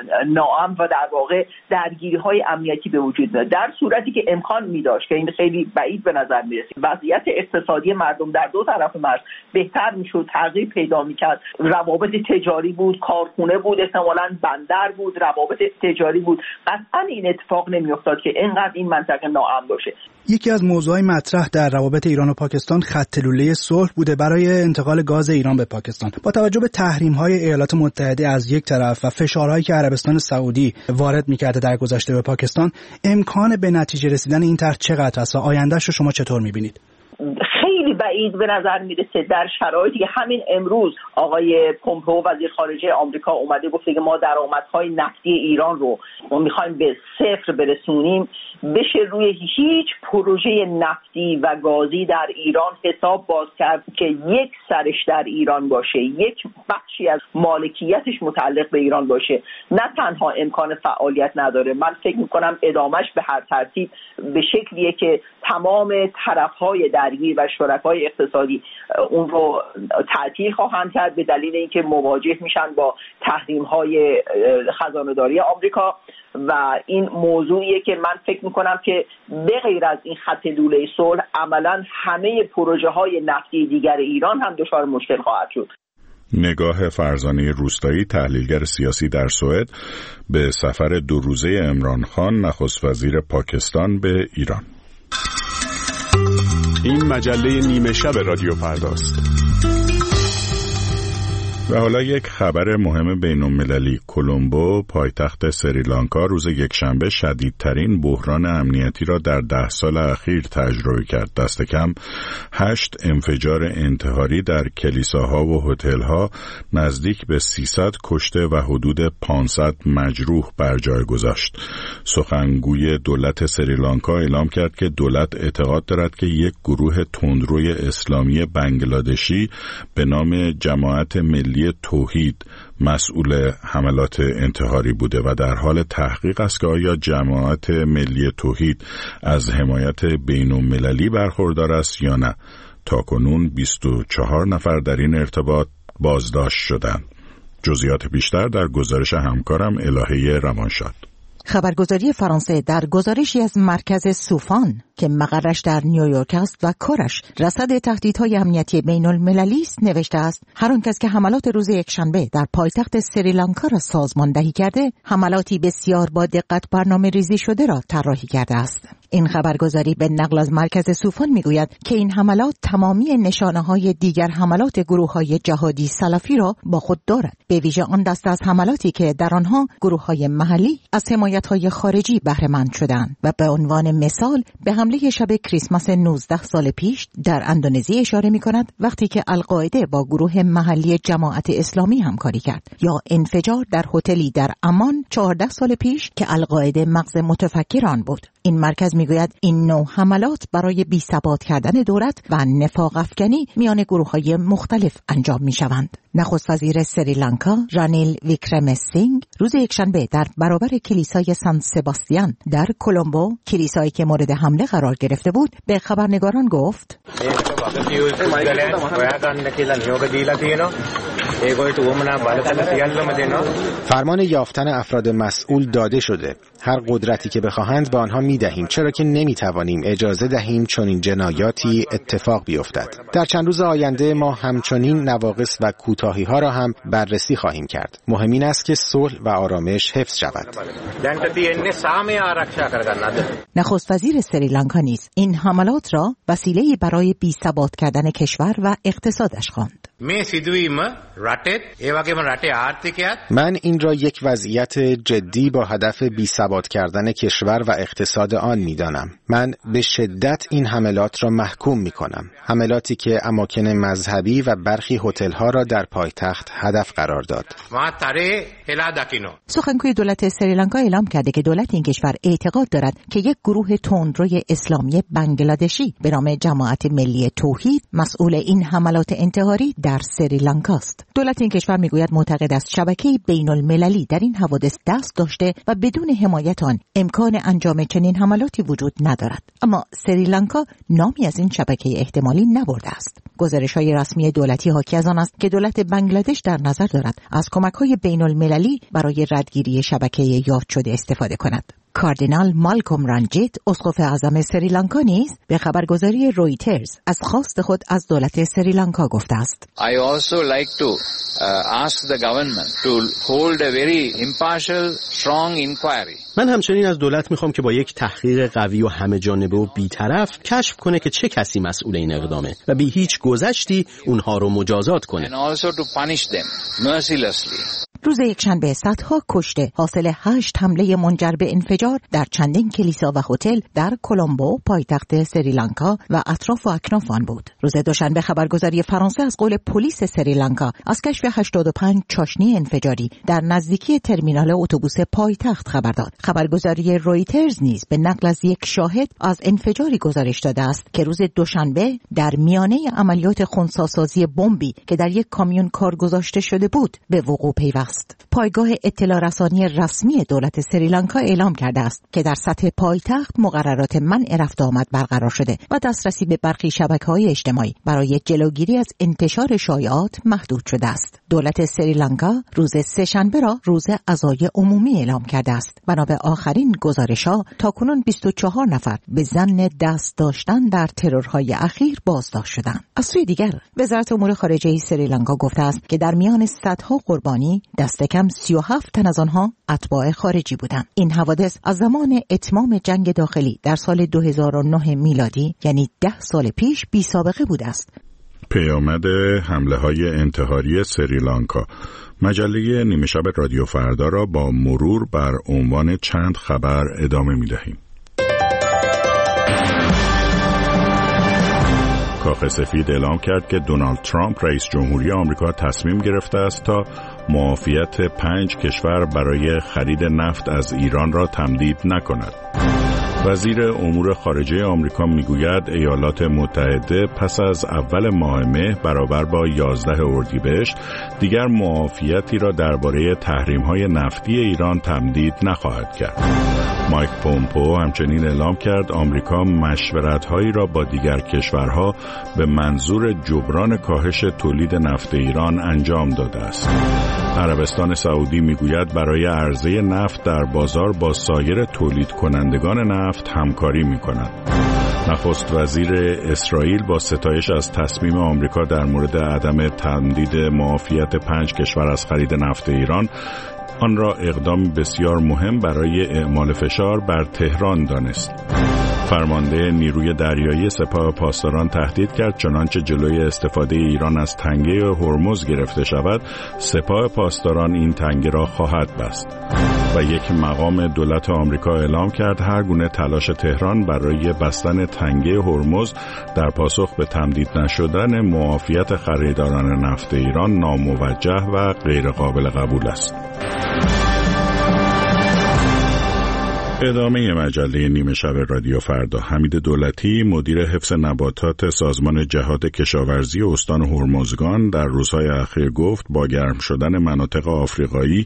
ناامن و در واقع درگیری‌های امنیتی به وجود میاد. در صورتی که امکان می‌داشت که این خیلی بعید به نظر می‌رسید، وضعیت اقتصادی مردم در دو طرف مرز بهتر می‌شد، تغییر پیدا می‌کرد، روابط تجاری بود، کارخونه بود، احتمالاً بندر بود، روابط تجاری بود، قطعاً این اتفاق نمی‌افتاد که اینقدر این منطقه ناامن باشه. یکی از موضوعات مطرح در روابط ایران و پاکستان خط لوله صلح بوده برای انتقال گاز ایران به پاکستان. با توجه به تحریم‌های ایالات متحده از یک طرف و فشارهایی که عربستان سعودی وارد می‌کرده در گذشته به پاکستان، امکان به نتیجه رسیدن این طرح چقدر است و آینده‌اش رو شما چطور می‌بینید؟ خیلی بعید به نظر میرسه در شرایطی که همین امروز آقای پومپئو وزیر خارجه آمریکا اومده گفته که ما درآمدهای نفتی ایران رو می‌خوایم به صفر برسونیم، بشه روی هیچ پروژه نفتی و گازی در ایران حساب باز کرد که یک سرش در ایران باشه، یک بخشی از مالکیتش متعلق به ایران باشه. نه تنها امکان فعالیت نداره، من فکر میکنم ادامش به هر ترتیب به شکلیه که تمام طرفهای درگیر و شرکای اقتصادی اون رو تعطیل خواهند کرد به دلیل اینکه مواجه میشن با تحریم‌های خزانه‌داری آمریکا و این موضوعیه که من فکر میکنم که به غیر از این خط لوله صلح عملاً همه پروژه‌های نفتی دیگر ایران هم دچار مشکل خواهد شد. نگاه فرزانه روستایی، تحلیلگر سیاسی در سوئد، به سفر 2 روزه عمران خان نخست وزیر پاکستان به ایران. این مجله نیمه شب رادیو فرداست. و حالا یک خبر مهم بین‌المللی. کلمبو، پایتخت سریلانکا، روز یکشنبه شدیدترین بحران امنیتی را در 10 سال اخیر تجربه کرد. دست کم 8 انفجار انتحاری در کلیساها و هتل‌ها، نزدیک به 300 کشته و حدود 500 مجروح بر جای گذاشت. سخنگوی دولت سریلانکا اعلام کرد که دولت اعتقاد دارد که یک گروه تندروی اسلامی بنگلادشی به نام جماعت ملی توحید مسئول حملات انتحاری بوده و در حال تحقیق است که آیا جماعت ملی توحید از حمایت بین‌المللی برخوردار است یا نه. تاکنون 24 نفر در این ارتباط بازداشت شدند. جزئیات بیشتر در گزارش همکارم الهه روانشاد. خبرگزاری فرانسه در گزارشی از مرکز سوفان که مقرش در نیویورک است و کارش رصد تهدیدهای امنیتی بین‌المللی است نوشته است هر آن کس که حملات روز یکشنبه در پایتخت سریلانکا را سازماندهی کرده، حملاتی بسیار با دقت برنامه‌ریزی شده را طراحی کرده است. این خبرگزاری به نقل از مرکز سوفان میگوید که این حملات تمامی نشانه‌های دیگر حملات گروه‌های جهادی سلفی را با خود دارد، به ویژه آن دسته از حملاتی که در آنها گروه‌های محلی از حمایت‌های خارجی بهره مند شدند و به عنوان مثال به حمله شب کریسمس 19 سال پیش در اندونزی اشاره می‌کند وقتی که القاعده با گروه محلی جماعت اسلامی همکاری کرد، یا انفجار در هتلی در عمان 14 سال پیش که القاعده مغز متفکر آن بود. این مرکز میگوید این نوع حملات برای بی‌ثبات کردن دولت و نفاق افکنی میان گروه‌های مختلف انجام می‌شوند. نخست وزیر سریلانکا رانیل ویکرمسینگ روز یکشنبه در برابر کلیسای سن سباستیان در کلمبو، کلیسایی که مورد حمله قرار گرفته بود، به خبرنگاران گفت فرمان یافتن افراد مسئول داده شده. هر قدرتی که بخواهند به آنها می‌دهیم، چرا که نمی‌توانیم اجازه دهیم چنین جنایاتی اتفاق بیفتد. در چند روز آینده ما همچنین نواقص و کوتاهی‌ها را هم بررسی خواهیم کرد. مهم این است که صلح و آرامش حفظ شود. نخست وزیر سریلانکا نیز این حملات را وسیله‌ای برای بی‌ثبات کردن کشور و اقتصادش خواند. من این را یک وضعیت جدی با هدف بی‌ثبات کردن کشور و اقتصاد آن می‌دانم. من به شدت این حملات را محکوم می‌کنم. حملاتی که اماکن مذهبی و برخی هتل‌ها را در پایتخت هدف قرار داد. سخنگوی دولت سریلانکا اعلام کرده که دولت این کشور اعتقاد دارد که یک گروه تندروی اسلامی بنگلادشی به نام جماعت ملی توحید مسئول این حملات انتحاری در سریلانکا است. دولت این کشور میگوید معتقد است شبکه بین المللی در این حوادث دست داشته و بدون حمایت آن امکان انجام چنین حملاتی وجود ندارد. اما سریلانکا نامی از این شبکه احتمالی نبرده است. گزارش‌های رسمی دولتی حاکی از آن است که دولت بنگلادش در نظر دارد از کمک‌های بین المللی برای ردگیری شبکه یاد شده استفاده کند. کاردینال مالکوم رانجیت، اسقف اعظم سریلانکا نیز به خبرگزاری رویترز از خواست خود از دولت سریلانکا گفته است. I also like to ask the government to hold a very impartial, strong inquiry. من همچنین از دولت میخوام که با یک تحقیق قوی و همه جانبه و بی‌طرف کشف کنه که چه کسی مسئول این اقدامه و بی هیچ گذشتی اونها رو مجازات کنه. And also to punish them mercilessly. روز یکشنبه صدها کشته حاصل 8 حمله منجر به انفجار در چندین کلیسا و هتل در کلمبو پایتخت سریلانکا و اطراف و اکناف آن بود. روز دوشنبه خبرگزاری فرانسه از قول پلیس سریلانکا از کشف 85 چاشنی انفجاری در نزدیکی ترمینال اتوبوس پایتخت خبر داد. خبرگزاری رویترز نیز به نقل از یک شاهد از انفجاری گزارش داده است که روز دوشنبه در میانه عملیات خنثی‌سازی بمبی که در یک کامیون کار گذاشته شده بود به وقوع پیوست. پایگاه اطلاع رسانی رسمی دولت سریلانکا اعلام کرده است که در سطح پایتخت مقررات منع رفت آمد برقرار شده و دسترسی به برخی شبکه‌های اجتماعی برای جلوگیری از انتشار شایعات محدود شده است. دولت سریلانکا روز سه‌شنبه را روز عزای عمومی اعلام کرده است. بنا به آخرین گزارش‌ها تاکنون 24 نفر به ظن دست داشتن در ترورهای اخیر بازداشت شدند. از سوی دیگر وزارت امور خارجه سریلانکا گفته است که در میان صدها قربانی دست کم 37 تن از آنها اتباع خارجی بودند. این حوادث از زمان اتمام جنگ داخلی در سال 2009 میلادی یعنی 10 سال پیش بی سابقه بوده است. پیامد حمله‌های انتحاری سریلانکا. مجله نیمه شب رادیو فردا را با مرور بر عنوان چند خبر ادامه می‌دهیم. کاخ سفید اعلام کرد که دونالد ترامپ رئیس جمهوری آمریکا تصمیم گرفته است تا معافیت 5 کشور برای خرید نفت از ایران را تمدید نکند. وزیر امور خارجه آمریکا میگوید ایالات متحده پس از اول ماه مه برابر با 11 اردیبهشت دیگر معافیتی را درباره تحریم‌های نفتی ایران تمدید نخواهد کرد. مایک پومپو همچنین اعلام کرد آمریکا مشورت‌هایی را با دیگر کشورها به منظور جبران کاهش تولید نفت ایران انجام داده است. عربستان سعودی میگوید برای عرضه نفت در بازار با سایر تولید کنندگان نفت همکاری می‌کند. نخست وزیر اسرائیل با ستایش از تصمیم آمریکا در مورد عدم تمدید معافیت 5 کشور از خرید نفت ایران آن را اقدامی بسیار مهم برای اعمال فشار بر تهران دانست. فرمانده نیروی دریایی سپاه پاسداران تهدید کرد چنانچه جلوی استفاده ایران از تنگه هرمز گرفته شود، سپاه پاسداران این تنگه را خواهد بست. و یک مقام دولت آمریکا اعلام کرد هر گونه تلاش تهران برای بستن تنگه هرمز در پاسخ به تمدید نشدن معافیت خریداران نفت ایران ناموجه و غیر قابل قبول است. ادامه مجله نیمه شب رادیو فردا. حمید دولتی مدیر حفظ نباتات سازمان جهاد کشاورزی استان هرمزگان در روزهای اخیر گفت با گرم شدن مناطق آفریقایی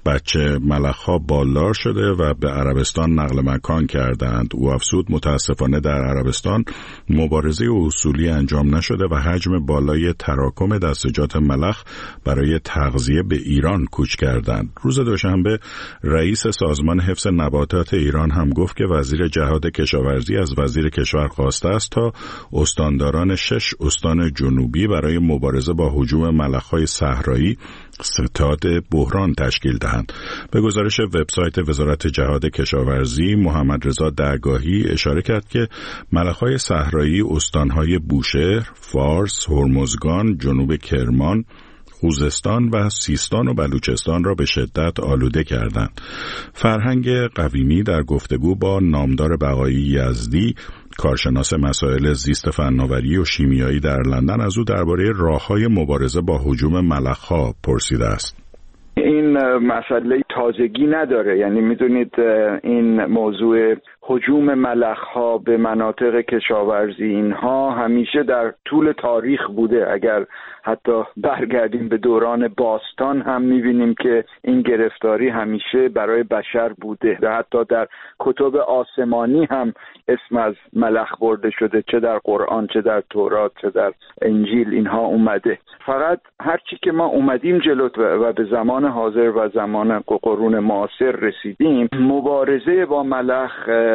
بچه ملخ‌ها بالدار شده و به عربستان نقل مکان کردند. او افزود متاسفانه در عربستان مبارزه اصولی انجام نشده و حجم بالای تراکم دستجات ملخ برای تغذیه به ایران کوچ کردند. روز دوشنبه رئیس سازمان حفظ نباتات ایران هم گفت که وزیر جهاد کشاورزی از وزیر کشور خواسته است تا استانداران 6 استان جنوبی برای مبارزه با هجوم ملخ‌های صحرایی ستاد بحران تشکیل دهند. به گزارش وبسایت وزارت جهاد کشاورزی، محمد رضا درگاهی اشاره کرد که ملخ‌های صحرایی استان‌های بوشهر، فارس، هرمزگان، جنوب کرمان، خوزستان و سیستان و بلوچستان را به شدت آلوده کردند. فرهنگ قویمی در گفتگو با نامدار بقایی یزدی، کارشناس مسائل زیست فناوری و شیمیایی در لندن، از او درباره راه‌های مبارزه با هجوم ملخ‌ها پرسیده است. این مسئله تازگی نداره، یعنی میدونید این موضوع هجوم ملخ‌ها به مناطق کشاورزی اینها همیشه در طول تاریخ بوده. اگر حتی برگردیم به دوران باستان هم میبینیم که این گرفتاری همیشه برای بشر بوده و حتی در کتب آسمانی هم اسم از ملخ برده شده، چه در قرآن، چه در تورات، چه در انجیل اینها اومده. فقط هرچی که ما اومدیم جلو و به زمان حاضر و زمان قرون معاصر رسیدیم، مبارزه با ملخ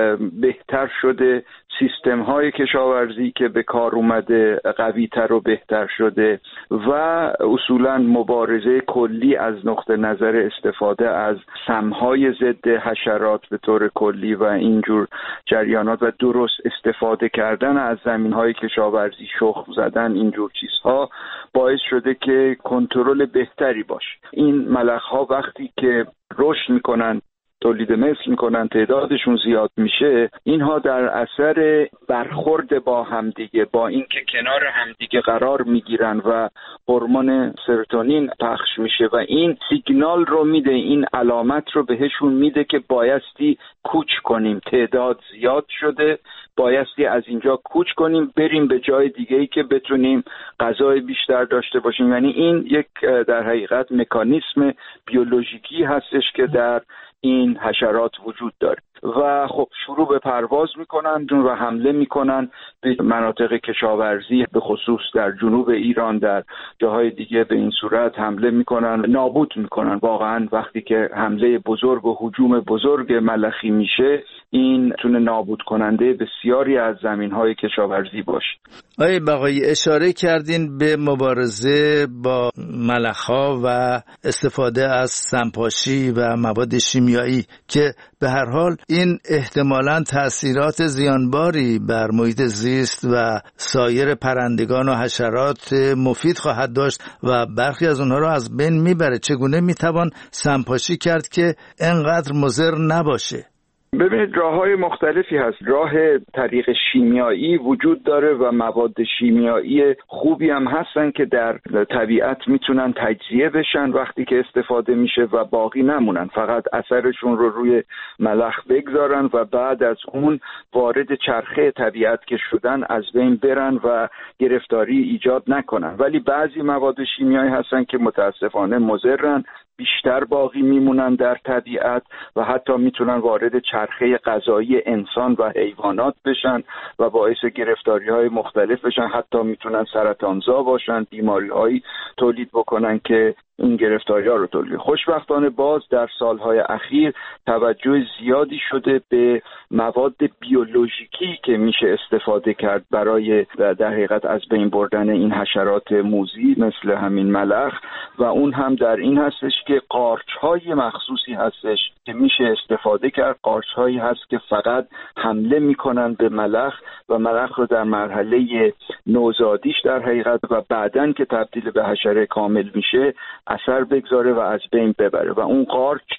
بهتر شده، سیستم های کشاورزی که به کار اومده قوی‌تر و بهتر شده و اصولا مبارزه کلی از نقطه نظر استفاده از سمهای ضد حشرات به طور کلی و اینجور جریانات و درست استفاده کردن از زمین‌های کشاورزی، شخم زدن، اینجور چیزها باعث شده که کنترل بهتری باشه. این ملخ‌ها وقتی که رشد میکنن، تولید مثل میکنن، تعدادشون زیاد میشه، اینها در اثر برخورد با همدیگه، با اینکه کنار همدیگه قرار میگیرن و هورمون سروتونین پخش میشه و این سیگنال رو میده، این علامت رو بهشون میده که بایستی کوچ کنیم، تعداد زیاد شده، بایستی از اینجا کوچ کنیم، بریم به جای دیگه‌ای که بتونیم غذای بیشتر داشته باشیم. یعنی این یک در حقیقت مکانیسم بیولوژیکی هستش که در این حشرات وجود داره و خب شروع به پرواز میکنن و حمله میکنن به مناطق کشاورزی، به خصوص در جنوب ایران، در جاهای دیگه به این صورت حمله میکنن، نابود میکنن. واقعا وقتی که حمله بزرگ و هجوم بزرگ ملخی میشه، این میتونه نابود کننده بسیاری از زمینهای کشاورزی باشه. آقای بقایی، اشاره کردین به مبارزه با ملخ‌ها و استفاده از سمپاشی و مواد شیمیایی که به هر حال این احتمالاً تأثیرات زیانباری بر محیط زیست و سایر پرندگان و حشرات مفید خواهد داشت و برخی از اونها را از بین میبره. چگونه میتوان سمپاشی کرد که انقدر مضر نباشه؟ ببینید راه‌های مختلفی هست. راه طریق شیمیایی وجود داره و مواد شیمیایی خوبی هم هستن که در طبیعت میتونن تجزیه بشن وقتی که استفاده میشه و باقی نمونن، فقط اثرشون رو روی ملخ بگذارن و بعد از اون وارد چرخه طبیعت که شدن از بین برن و گرفتاری ایجاد نکنن. ولی بعضی مواد شیمیایی هستن که متاسفانه مضرن، بیشتر باقی میمونن در طبیعت و حتی میتونن وارد چرخه غذایی انسان و حیوانات بشن و باعث گرفتاری‌های مختلف بشن، حتی میتونن سرطانزا باشن، بیماری‌هایی تولید بکنن که این گرفتاری‌ها رو تولید. خوشبختانه باز در سالهای اخیر توجه زیادی شده به مواد بیولوژیکی که میشه استفاده کرد برای در حقیقت از بین بردن این حشرات موذی مثل همین ملخ و اون هم در این هستش که قارچ‌های مخصوصی هستش که میشه استفاده کرد. قارچ‌هایی هست که فقط حمله میکنن به ملخ و ملخ رو در مرحله نوزادیش در حقیقت و بعدن که تبدیل به حشره کامل میشه اثر بگذاره و از بین ببره و اون قارچ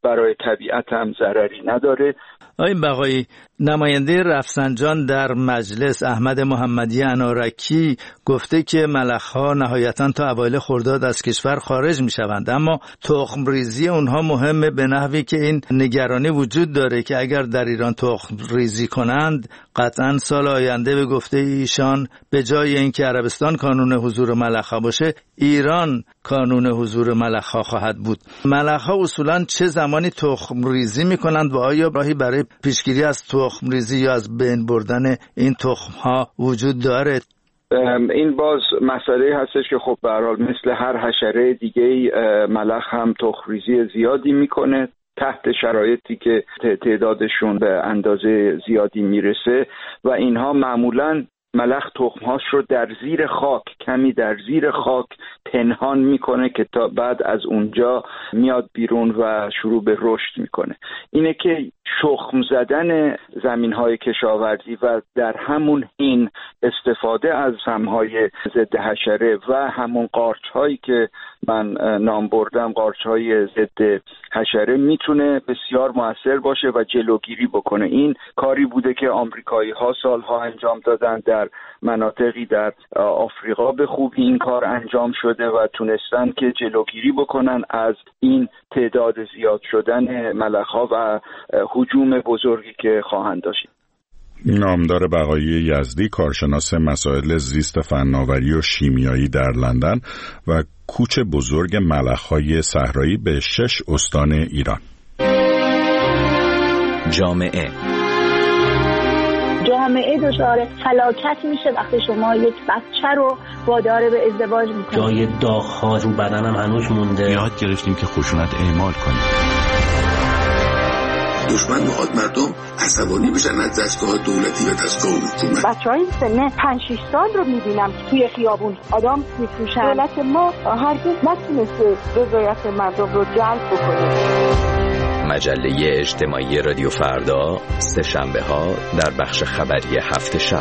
برای طبیعت هم ضرری نداره. آقای بقایی، نماینده رفسنجان در مجلس احمد محمدی انارکی گفته که ملخ‌ها نهایتاً تا اوایل خرداد از کشور خارج می‌شوند، اما تخم ریزی اونها مهمه به نحوی که این نگرانی وجود داره که اگر در ایران تخم ریزی کنند قطعاً سال آینده به گفته ایشان به جای اینکه عربستان کانون حضور ملخ‌ها باشه، ایران کانون حضور ملخ‌ها خواهد بود. ملخ‌ها اصولاً چه زمانی تخم ریزی می‌کنند و آیا راهی برای پیشگیری از تخم ریزی یا از بین بردن این تخم‌ها وجود داره؟ این باز مسئله هستش که خب به هر حال مثل هر حشره دیگه ملخ هم تخم ریزی زیادی میکنه تحت شرایطی که تعدادشون به اندازه زیادی میرسه و اینها معمولاً ملخ تخمهاش رو در زیر خاک، کمی در زیر خاک پنهان میکنه که تا بعد از اونجا میاد بیرون و شروع به رشد میکنه. اینه که شخم زدن زمینهای کشاورزی و در همون این استفاده از سمهای ضد حشره و همون قارچهایی که من نام بردم، قارچهای ضد حشره، میتونه بسیار مؤثر باشه و جلوگیری بکنه. این کاری بوده که آمریکایی ها سالها انجام دادن، در مناطقی در آفریقا به خوبی این کار انجام شده و تونستن که جلوگیری بکنن از این تعداد زیاد شدن ملخ‌ها و هجوم بزرگی که خواهند داشت. نامدار بقایی یزدی، کارشناس مسائل زیست فناوری و شیمیایی در لندن و کوچ بزرگ ملخ‌های صحرایی به 6 استان ایران. جامعه دچار فلاکت میشه وقتی شما یک بچه رو وادار به ازدواج میکنید. جای داغ‌ها رو بدنم هنوز مونده. یاد گرفتیم که خشونت اعمال کنیم. دشمن میخواد مردم عصبانی بشن از دستگاه دولتی و دستگاه حکومت. بچه‌های سن 5-6 سال رو میبینم که توی خیابون آدم میفروشن. دولت ما هرگز نتونسته رضایت مردم رو جلب بکنه. مجله اجتماعی رادیو فردا، سه شنبه ها در بخش خبری هفت شب.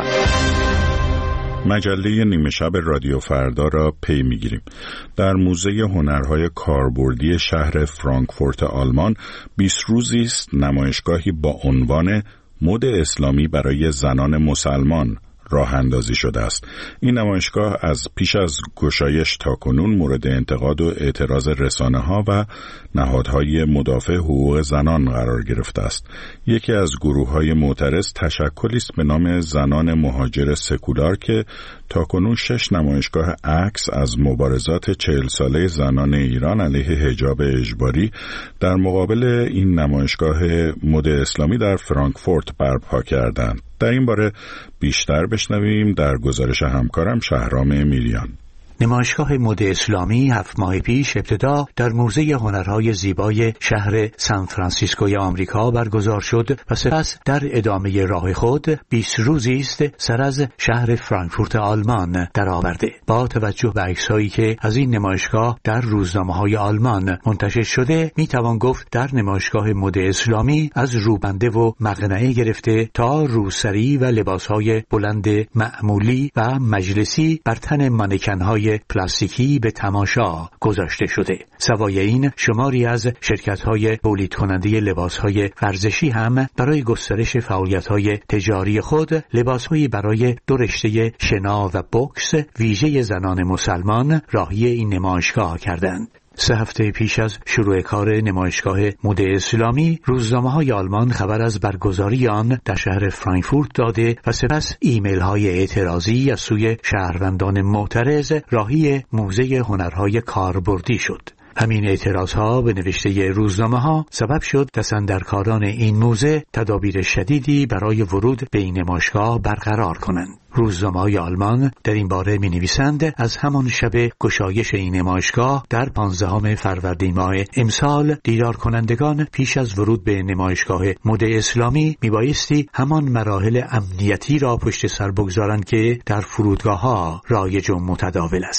مجله نیمه شب رادیو فردا را پی میگیریم. در موزه هنرهای کاربردی شهر فرانکفورت آلمان 20 روزی است نمایشگاهی با عنوان مد اسلامی برای زنان مسلمان راه اندازی شده است. این نمایشگاه از پیش از گشایش تاکنون مورد انتقاد و اعتراض رسانه‌ها و نهادهای مدافع حقوق زنان قرار گرفته است. یکی از گروه‌های معترض تشکلی است به نام زنان مهاجر سکولار که تاکنون 6 نمایشگاه عکس از مبارزات 40 ساله زنان ایران علیه حجاب اجباری در مقابل این نمایشگاه مد اسلامی در فرانکفورت برپا کردند. در این باره بیشتر بشنویم در گزارش همکارم شهرام میریان. نمایشگاه مد اسلامی 7 ماه پیش ابتدا در موزه هنرهای زیبای شهر سان فرانسیسکوی آمریکا برگزار شد و سپس در ادامه راه خود 20 روزی است سر از شهر فرانکفورت آلمان درآورده. با توجه به عکس‌هایی که از این نمایشگاه در روزنامه‌های آلمان منتشر شده میتوان گفت در نمایشگاه مد اسلامی از روبنده و مقنعه گرفته تا روسری و لباس‌های بلند معمولی و مجلسی بر تن مانیکن‌های پلاستیکی به تماشا گذاشته شده. سوای این شماری از شرکت‌های تولید کننده لباس‌های ورزشی هم برای گسترش فعالیت‌های تجاری خود لباس‌هایی برای 2 رشته شنا و بوکس ویژه زنان مسلمان راهی این نمایشگاه کردند. 3 هفته پیش از شروع کار نمایشگاه مد اسلامی روزنامه‌های آلمان خبر از برگزاری آن در شهر فرانکفورت داده و سپس ایمیل‌های اعتراضی از سوی شهروندان معترض راهی موزه هنرهای کاربردی شد. همین اعتراضها به نوشته روزنامه‌ها سبب شد دستاندرکاران این موزه تدابیر شدیدی برای ورود به این نمایشگاه برقرار کنند. روزنامه‌های آلمان در این باره می‌نویسند از همان شب گشایش این نمایشگاه در 15 فروردین ماه امسال دیدار کنندگان پیش از ورود به نمایشگاه مد اسلامی میبایستی همان مراحل امنیتی را پشت سر بگذارند که در فرودگاه‌ها رایج و متداول است.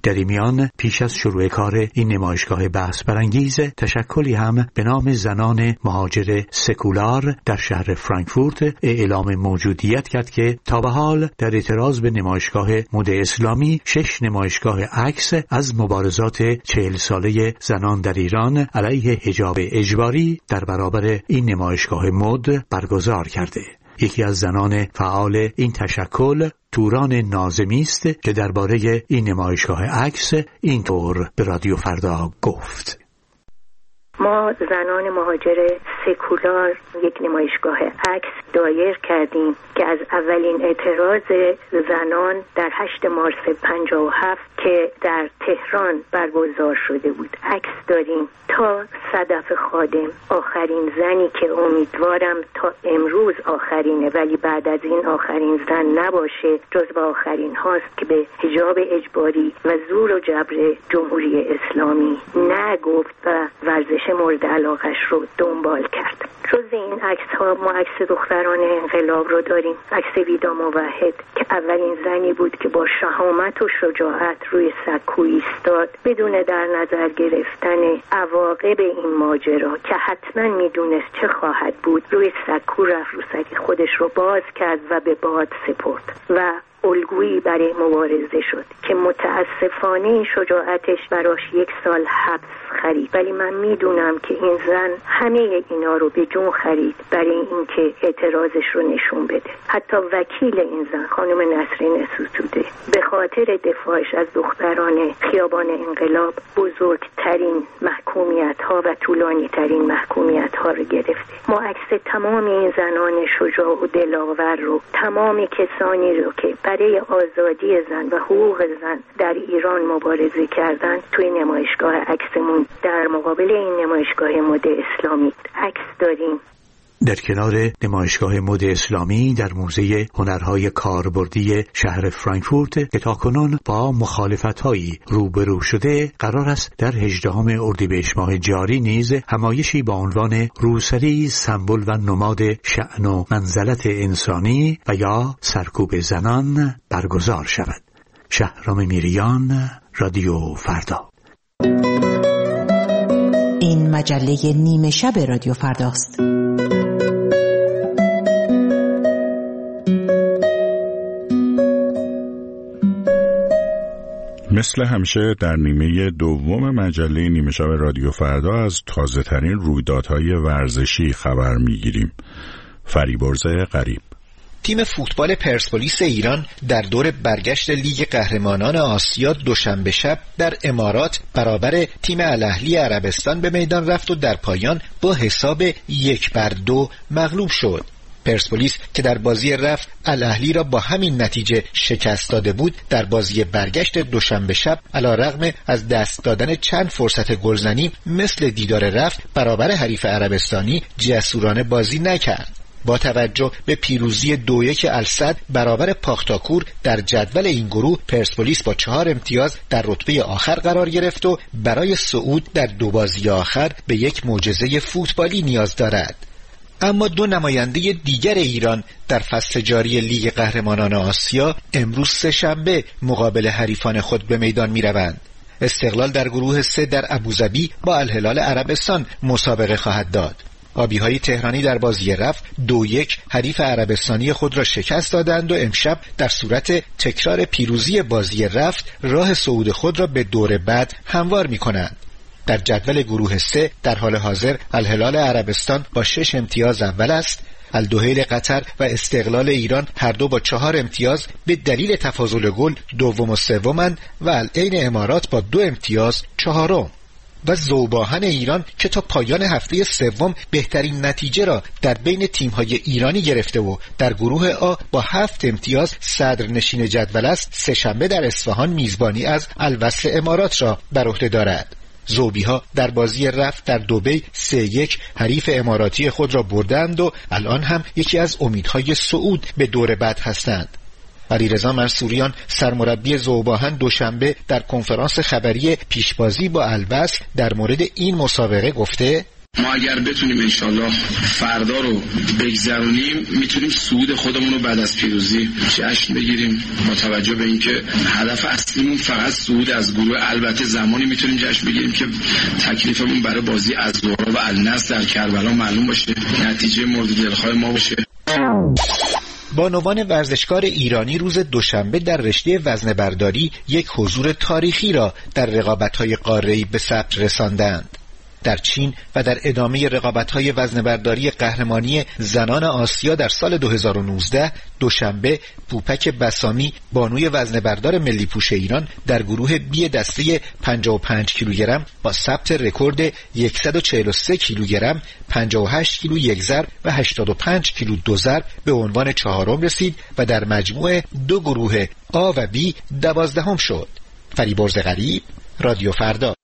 در این میان پیش از شروع کار این نمایشگاه بحث برانگیز تشکلی هم به نام زنان مهاجر سکولار در شهر فرانکفورت اعلام موجودیت کرد که تا به حال در اعتراض به نمایشگاه مد اسلامی 6 نمایشگاه عکس از مبارزات 40 ساله زنان در ایران علیه حجاب اجباری در برابر این نمایشگاه مد برگزار کرده. یکی از زنان فعال این تشکل توران ناظمی است که درباره این نمایشگاه عکس اینطور به رادیو فردا گفت: ما زنان مهاجر سکولار یک نمایشگاه عکس دایر کردیم که از اولین اعتراض زنان در 8 مارس 57 که در تهران برگزار شده بود عکس داریم تا صدف خادم، آخرین زنی که امیدوارم تا امروز آخرینه ولی بعد از این آخرین زن نباشه، جزو آخرین هاست که به حجاب اجباری و زور و جبر جمهوری اسلامی نگفت و ورزش مورد علاقش رو دنبال کرد. جز این عکس ها ما عکس دختران انقلاب رو داریم، عکس ویدا موحد که اولین زنی بود که با شهامت و شجاعت روی سکو ایستاد بدون در نظر گرفتن عواقب این ماجرا که حتما میدونست چه خواهد بود، روی سکو رفت، رو سگ خودش رو باز کرد و به باد سپرد و الگویی برای مبارزه شد که متاسفانه این شجاعتش براش 1 سال حبس خرید، ولی من میدونم که این زن همه اینا رو به جون خرید برای اینکه اعتراضش رو نشون بده. حتی وکیل این زن خانم نسرین ستوده به خاطر دفاعش از دختران خیابان انقلاب بزرگترین محکومیت ها و طولانی ترین محکومیت ها رو گرفته. ما عکس تمام این زنان شجاع و دلاور رو، تمام کسانی رو که برای آزادی زن و حقوق زن در ایران مبارزه کردن توی نمایشگاه عکسمون در مقابل این نمایشگاه مد اسلامی عکس داریم. در کنار نمایشگاه مد اسلامی در موزه هنرهای کاربردی شهر فرانکفورت که تاکنون با مخالفت‌هایی روبرو شده، قرار است در 18 اردیبهشت ماه جاری نیز همایشی با عنوان روسری سمبل و نماد شأن و منزلت انسانی و یا سرکوب زنان برگزار شود. شهرام میریان، رادیو فردا. این مجله نیمه شب رادیو فرداست. مثل همیشه در نیمه دوم مجله نیمه شب رادیو فردا از تازه ترین رویدادهای ورزشی خبر میگیریم. فریبرز غریب. تیم فوتبال پرسپولیس ایران در دور برگشت لیگ قهرمانان آسیا دوشنبه شب در امارات برابر تیم الاهلی عربستان به میدان رفت و در پایان با حساب 1-2 مغلوب شد. پرسپولیس که در بازی رفت الاهلی را با همین نتیجه شکست داده بود، در بازی برگشت دوشنبه شب علیرغم از دست دادن چند فرصت گلزنی مثل دیدار رفت برابر حریف عربستانی جسورانه بازی نکرد. با توجه به پیروزی 2-1 السد برابر پاختاکور در جدول این گروه، پرسپولیس با 4 امتیاز در رتبه آخر قرار گرفت و برای صعود در 2 بازی آخر به یک معجزه فوتبالی نیاز دارد. اما 2 نماینده دیگر ایران در فصل جاری لیگ قهرمانان آسیا امروز سه‌شنبه مقابل حریفان خود به میدان می‌روند. استقلال در گروه 3 در ابوظبی با الهلال عربستان مسابقه خواهد داد. آبی‌های تهرانی در بازی رفت 2-1 حریف عربستانی خود را شکست دادند و امشب در صورت تکرار پیروزی بازی رفت راه صعود خود را به دور بعد هموار می‌کنند. در جدول گروه 3 در حال حاضر الهلال عربستان با 6 امتیاز اول است. الدحیل قطر و استقلال ایران هر دو با 4 امتیاز به دلیل تفاضل گل دوم و سومند و العین امارات با 2 امتیاز چهارم. و ذوباهن ایران که تا پایان هفته سوم بهترین نتیجه را در بین تیم‌های ایرانی گرفته و در گروه آ با 7 امتیاز صدرنشین جدول است، سه‌شنبه در اصفهان میزبانی از الوصل امارات را بر عهده دارد. زوبی‌ها در بازی رفت در دبی 3-1 حریف اماراتی خود را بردند و الان هم یکی از امیدهای صعود به دور بعد هستند. علیرضا منصوریان سرمربی ذوباهن دوشنبه در کنفرانس خبری پیشبازی با الوصل در مورد این مسابقه گفته: ما اگر بتونیم انشالله فردا رو بگذرونیم میتونیم صعود خودمون رو بعد از پیروزی جشن بگیریم، با توجه به اینکه هدف اصلیمون فقط صعود از گروه. البته زمانی میتونیم جشن بگیریم که تکلیفمون برای بازی الزهرا و النصر در کربلا معلوم باشه، نتیجه مورد دلخواه ما باشه. بانوان ورزشکار ایرانی روز دوشنبه در رشته وزنه‌برداری یک حضور تاریخی را در رقابت‌های قاره‌ای به ثبت رساندند. در چین و در ادامه رقابت‌های وزنه‌برداری قهرمانی زنان آسیا در سال 2019 دوشنبه پوپک بسامی بانوی وزنه‌بردار ملی پوش ایران در گروه بی دسته 55 کیلوگرم با ثبت رکورد 143 کیلوگرم، 58 کیلو یک ضرب و 85 کیلو دو ضرب به عنوان چهارم رسید و در مجموع دو گروه آ و بی 12ام شد. فریبرز غریب، رادیو فردا.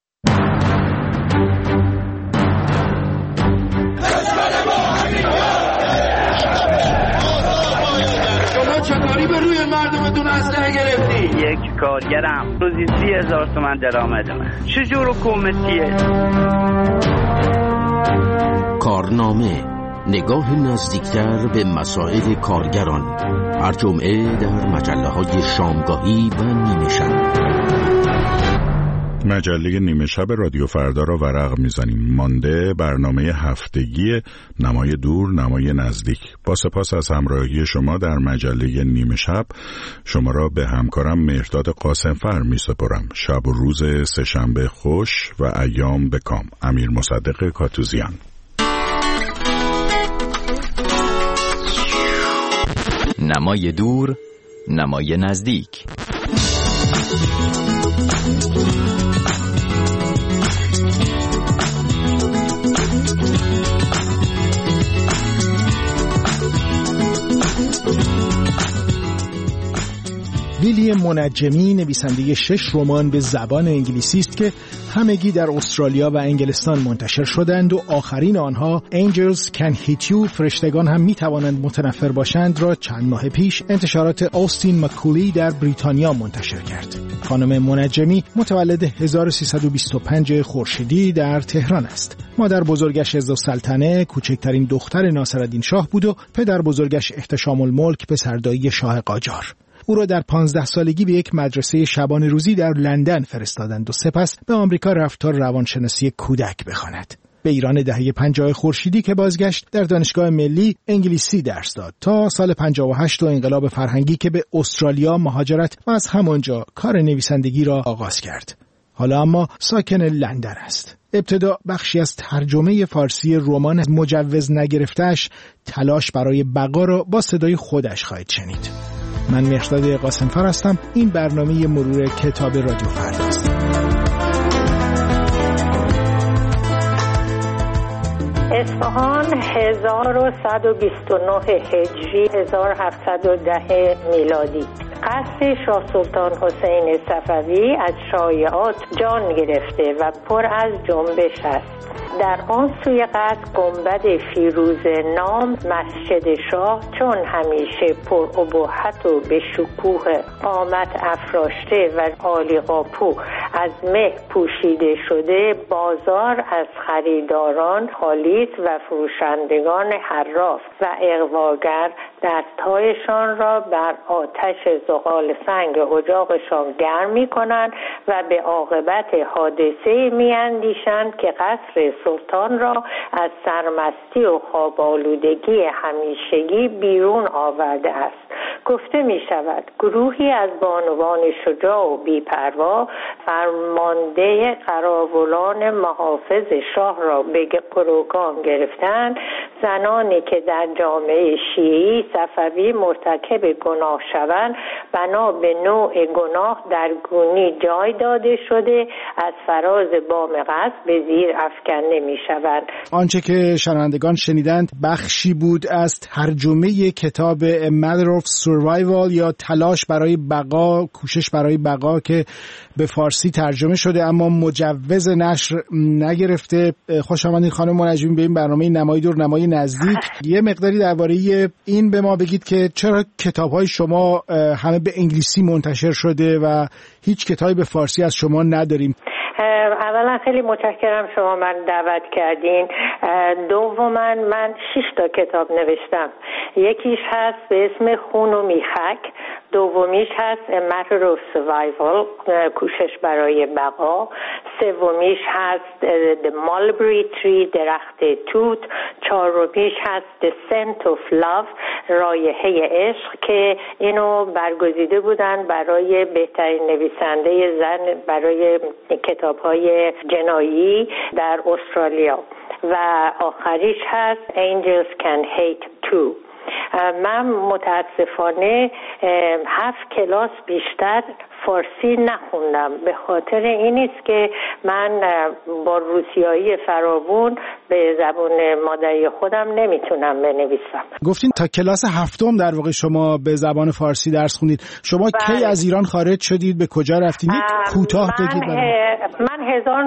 یک کارگرم روزی 30,000 تومان درآمد من. چجور حکومتیه؟ کارنامه، نگاه نزدیکتر به مسائل کارگران، هر جمعه در مجله‌های شامگاهی و نیمه شب. مجله نیمه شب رادیو فردا را ورق میزنیم. مانده برنامه هفتگی نمای دور نمای نزدیک. با سپاس از همراهی شما در مجله نیمه شب، شما را به همکارم مهرداد قاسمفر می سپارم. شب و روز سه‌شنبه خوش و ایام به کام. امیر مصدق کاتوزیان. نمای دور نمای نزدیک. ویلیام منجمی نویسنده 6 رمان به زبان انگلیسی است که همگی در استرالیا و انگلستان منتشر شدند و آخرین آنها Angels Can Hit You، فرشتگان هم می توانند متنفر باشند، را چند ماه پیش انتشارات آستین مکولی در بریتانیا منتشر کرد. خانم منجمی متولد 1325 خورشیدی در تهران است. مادر بزرگش عزالسلطنه کوچکترین دختر ناصرالدین شاه بود و پدر بزرگش احتشام الملک پسردایی شاه قاجار. او را در 15 سالگی به یک مدرسه شبانه روزی در لندن فرستادند و سپس به آمریکا رفت تا روانشناسی کودک بخواند. به ایران دهه 50 خورشیدی که بازگشت، در دانشگاه ملی انگلیسی درس داد تا سال 58 و انقلاب فرهنگی که به استرالیا مهاجرت و از همانجا کار نویسندگی را آغاز کرد. حالا اما ساکن لندن است. ابتدا بخشی از ترجمه فارسی رمان مجوز نگرفته‌اش تلاش برای بقا را با صدای خودش خواهید شنید. من مهرداد قاسمفر هستم. این برنامه مرور کتاب رادیو فردا است. اصفهان 1129 هجری 1710 میلادی. قصر شاه سلطان حسین صفوی از شایعات جان گرفته و پر از جنبش است. در آن سوی قصر گنبد فیروزه نام مسجد شاه چون همیشه پر ابهت و به شکوه قامت افراشته و عالی‌قاپو از مه پوشیده شده، بازار از خریداران خالی و فروشندگان حراف و اغواگر دستهایشان را بر آتش زغال سنگ اجاقشان گرم می‌کنند و به عاقبت حادثه می‌اندیشند که قصر سلطان را از سرمستی و خواب آلودگی همیشگی بیرون آورده است. گفته می شود گروهی از بانوان شجاع و بی‌پروا فرمانده قراولان محافظ شاه را به گروگان گرفتند. زنانی که در جامعه شیعی صفوی مرتکب گناه شوند بنا به نوع گناه در گونی جای داده شده از فراز بام قصر به زیر افکنده می شوند. آنچه که شنوندگان شنیدند بخشی بود از ترجمه کتاب A Matter of Survival یا تلاش برای بقا، کوشش برای بقا که به فارسی ترجمه شده اما مجوز نشر نگرفته. خوش آمدید خانم منجمی به این برنامه نمای دور نمای نزدیک. یه مقداری درباره این به ما بگید که چرا کتاب‌های شما همه به انگلیسی منتشر شده و هیچ کتابی به فارسی از شما نداریم. اولا خیلی متشکرم شما من دعوت کردین. دوما من 6 تا کتاب نوشتم. یکیش هست به اسم خون و میخک، دومیش هست A Matter of Survival، کوشش برای بقا، سومیش هست The Mulberry Tree، درخت توت، چهارمیش هست The Scent of Love، رایحه عشق، که اینو برگزیده بودن برای بهترین نویسنده زن برای کتاب‌های جنایی در استرالیا، و آخریش هست Angels Can Hate Too. من متاسفانه 7 کلاس بیشتر فارسی نخوندم، به خاطر این است که من با روسیایی فراوون به زبان مادری خودم نمیتونم بنویسم. گفتین تا کلاس 7 در واقع شما به زبان فارسی درس خوندید. شما کی از ایران خارج شدید؟ به کجا رفتید؟ کوتاه بگید. من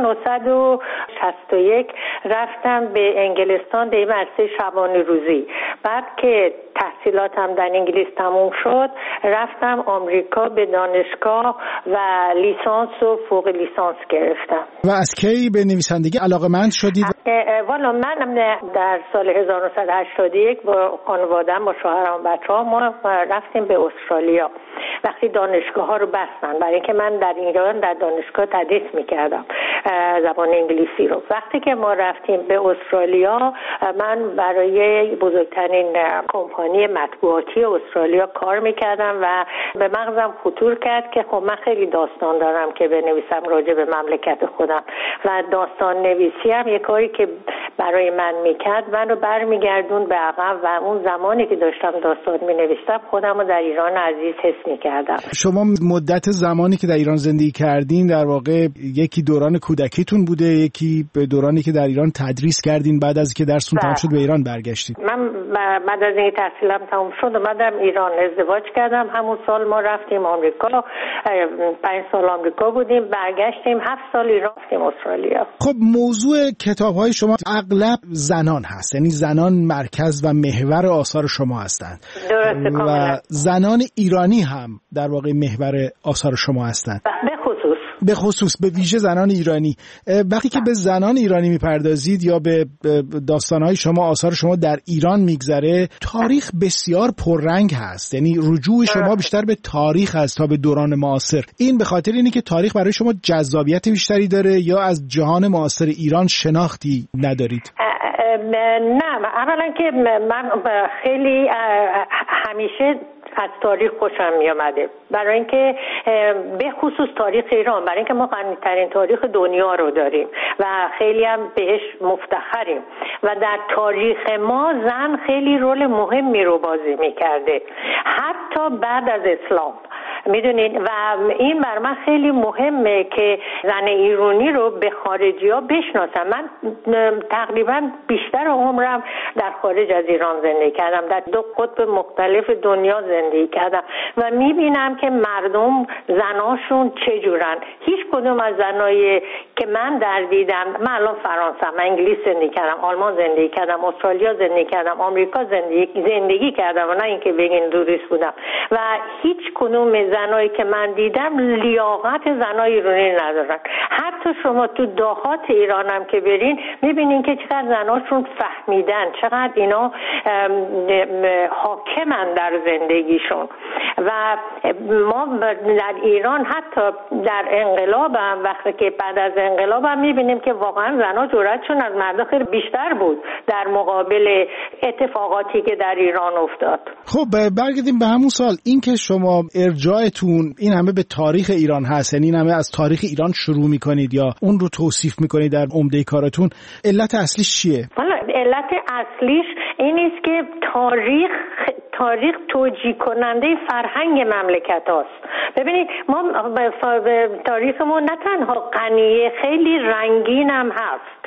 1961 رفتم به انگلستان به مدرسه شبانه روزی. بعد که تحصیلاتم در انگلیس تموم شد رفتم آمریکا به دانشگاه و لیسانس و فوق لیسانس گرفتم. و از کی به نویسندگی علاقه‌مند شدید؟ والا من در سال 1981 با خانواده‌ام با شوهرم و بچه‌ها ما رفتیم به استرالیا. وقتی دانشگاه‌ها رو بستن، برای اینکه من در ایران در دانشگاه تدریس می‌کردم زبان انگلیسی رو. وقتی که ما رفتیم به استرالیا، من برای بزرگترین کمپانی مطبوعاتی استرالیا کار می‌کردم و به مغزم خطور کرد که خب من خیلی داستان دارم که بنویسم راجع به مملکت خودم، و داستان نویسی هم یه کاری که برای من میکرد منو برمیگردون به عقب، و اون زمانی که داشتم داستان مینوشتم خودم رو در ایران عزیز حس میکردم. شما مدت زمانی که در ایران زندگی کردین در واقع یکی دوران کودکیتون بوده، یکی به دورانی که در ایران تدریس کردین، بعد از اینکه درستون تمام شد به ایران برگشتید؟ من بعد از اینکه تحصیلم تمام شد اومدم ایران، ازدواج کردم. همون سال ما رفتیم آمریکا، 5 سال آمریکا بودیم، برگشتیم 7 سال ایران، رفتیم استرالیا. خب موضوع کتاب‌های شما اغلب زنان هست، یعنی زنان مرکز و محور آثار شما هستند. درسته کاملا. و زنان ایرانی هم در واقع محور آثار شما هستند. به خصوص به ویژه زنان ایرانی. وقتی که به زنان ایرانی میپردازید یا به داستانهای شما، آثار شما در ایران میگذره، تاریخ بسیار پررنگ هست، یعنی رجوع شما بیشتر به تاریخ هست تا به دوران معاصر. این به خاطر اینه که تاریخ برای شما جذابیت بیشتری داره یا از جهان معاصر ایران شناختی ندارید؟ نه، اولا که من خیلی همیشه از تاریخ خوشم می آمده، برای اینکه به خصوص تاریخ ایران، برای اینکه ما غنی‌ترین تاریخ دنیا رو داریم و خیلی هم بهش مفتخریم، و در تاریخ ما زن خیلی رول مهمی رو بازی می کرده حتی بعد از اسلام، میدونین، و این بر من خیلی مهمه که زن ایرانی رو به خارجی‌ها بشناسم. من تقریبا بیشتر عمرم در خارج از ایران زندگی کردم، در 2 قطب مختلف دنیا زندگی کردم و میبینم که مردم زناشون چجورن. هیچ کدوم از زنایی که من در دیدم، من الان فرانسه، من انگلیس زندگی کردم، آلمان زندگی کردم، استرالیا زندگی کردم، آمریکا زندگی کردم، و نه اینکه بگین توریست بودم، و هیچ کدوم زنایی که من دیدم لیاقت زنای ایرانی ندارن. حتی شما تو دهات ایران هم که برین میبینین که چقدر زناشون فهمیدن، چقدر اینا حاکمن در زندگیشون. و ما در ایران حتی در انقلاب هم، وقتی که بعد از انقلاب هم میبینیم که واقعا زنها جرأتشون از مردا خیلی بیشتر بود در مقابل اتفاقاتی که در ایران افتاد. خب برگردیم به همون سال. این که شما ارجاعتون این همه به تاریخ ایران هست، یعنی این همه از تاریخ ایران شروع میکنید یا اون رو توصیف میکنید در عمده کارتون، علت اصلیش چیه؟ علت اصلیش این است که تاریخ توجیه کننده فرهنگ مملکت هاست. ببینید ما تاریخمون نه تنها غنیه، خیلی رنگین هم هست.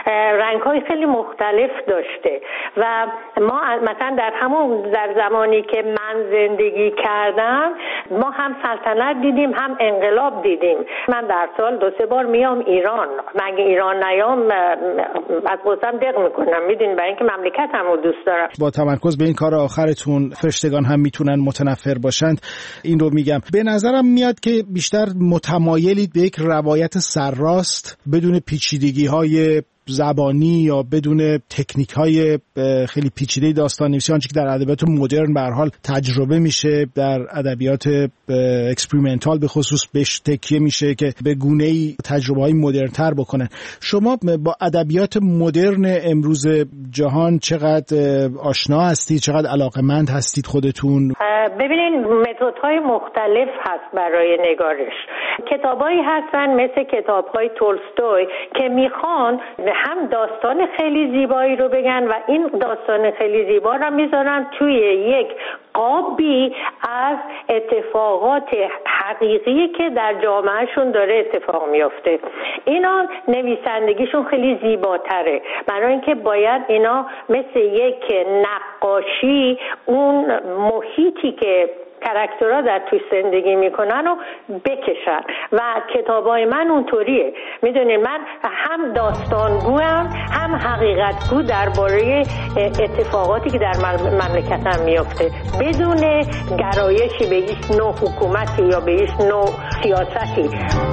رنگ‌های خیلی مختلف داشته و ما مثلا در زمانی که من زندگی کردم ما هم سلطنت دیدیم هم انقلاب دیدیم. من در سال 2-3 بار میام ایران، مگه ایران نیام از خودم دق میکنم، میدونی، برای اینکه مملکتم رو دوست دارم. با تمرکز به این کار آخرتون، فرشتگان هم میتونن متنفر باشند، این رو میگم. به نظرم میاد که بیشتر متمایلید به یک روایت سرراست بدون پیچیدگی‌های زبانی یا بدون تکنیک‌های خیلی پیچیده داستان‌نویسی، آنچه که در ادبیات مدرن به هر حال تجربه میشه، در ادبیات اکسپریمنتال به خصوص بهش تکیه میشه که به گونه‌ای تجربه‌های مدرن‌تر بکنن. شما با ادبیات مدرن امروز جهان چقدر آشنا هستید، چقدر علاقه‌مند هستید خودتون؟ ببینین متدهای مختلف هست برای نگارش. کتابایی هستن مثل کتاب‌های تولستوی که میخوان هم داستان خیلی زیبایی رو بگن و این داستان خیلی زیبا رو میذارن توی یک قابی از اتفاقات حقیقی که در جامعهشون داره اتفاق میفته. اینا نویسندگیشون خیلی زیباتره، برای اینکه باید اینا مثل یک نقاشی اون محیطی که کاراکترها در توی زندگی میکنن و بکشن و کتابای من اونطوریه. میدونین من هم داستانگوام هم حقیقتگو درباره اتفاقاتی که در مملکتم میفته، بدون گرایشی به هیچ نوع حکومتی یا به هیچ نوع سیاستی.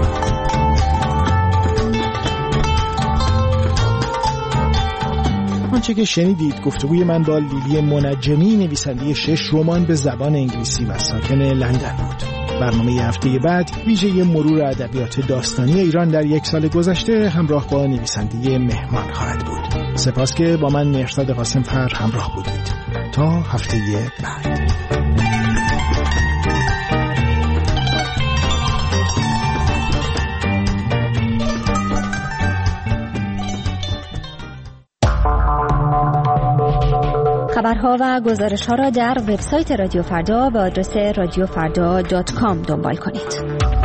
آنچه که شنیدید گفتگوی من با لیلی منجمی، نویسنده 6 رمان به زبان انگلیسی و ساکن لندن بود. برنامه هفته بعد ویژه مرور ادبیات داستانی ایران در 1 سال گذشته همراه با نویسنده مهمان خواهد بود. سپاس که با من مهرزاد قاسم‌فر همراه بودید. تا هفته بعد. خبرها و گزارش‌ها را در وبسایت رادیو فردا به آدرس radiofarda.com دنبال کنید.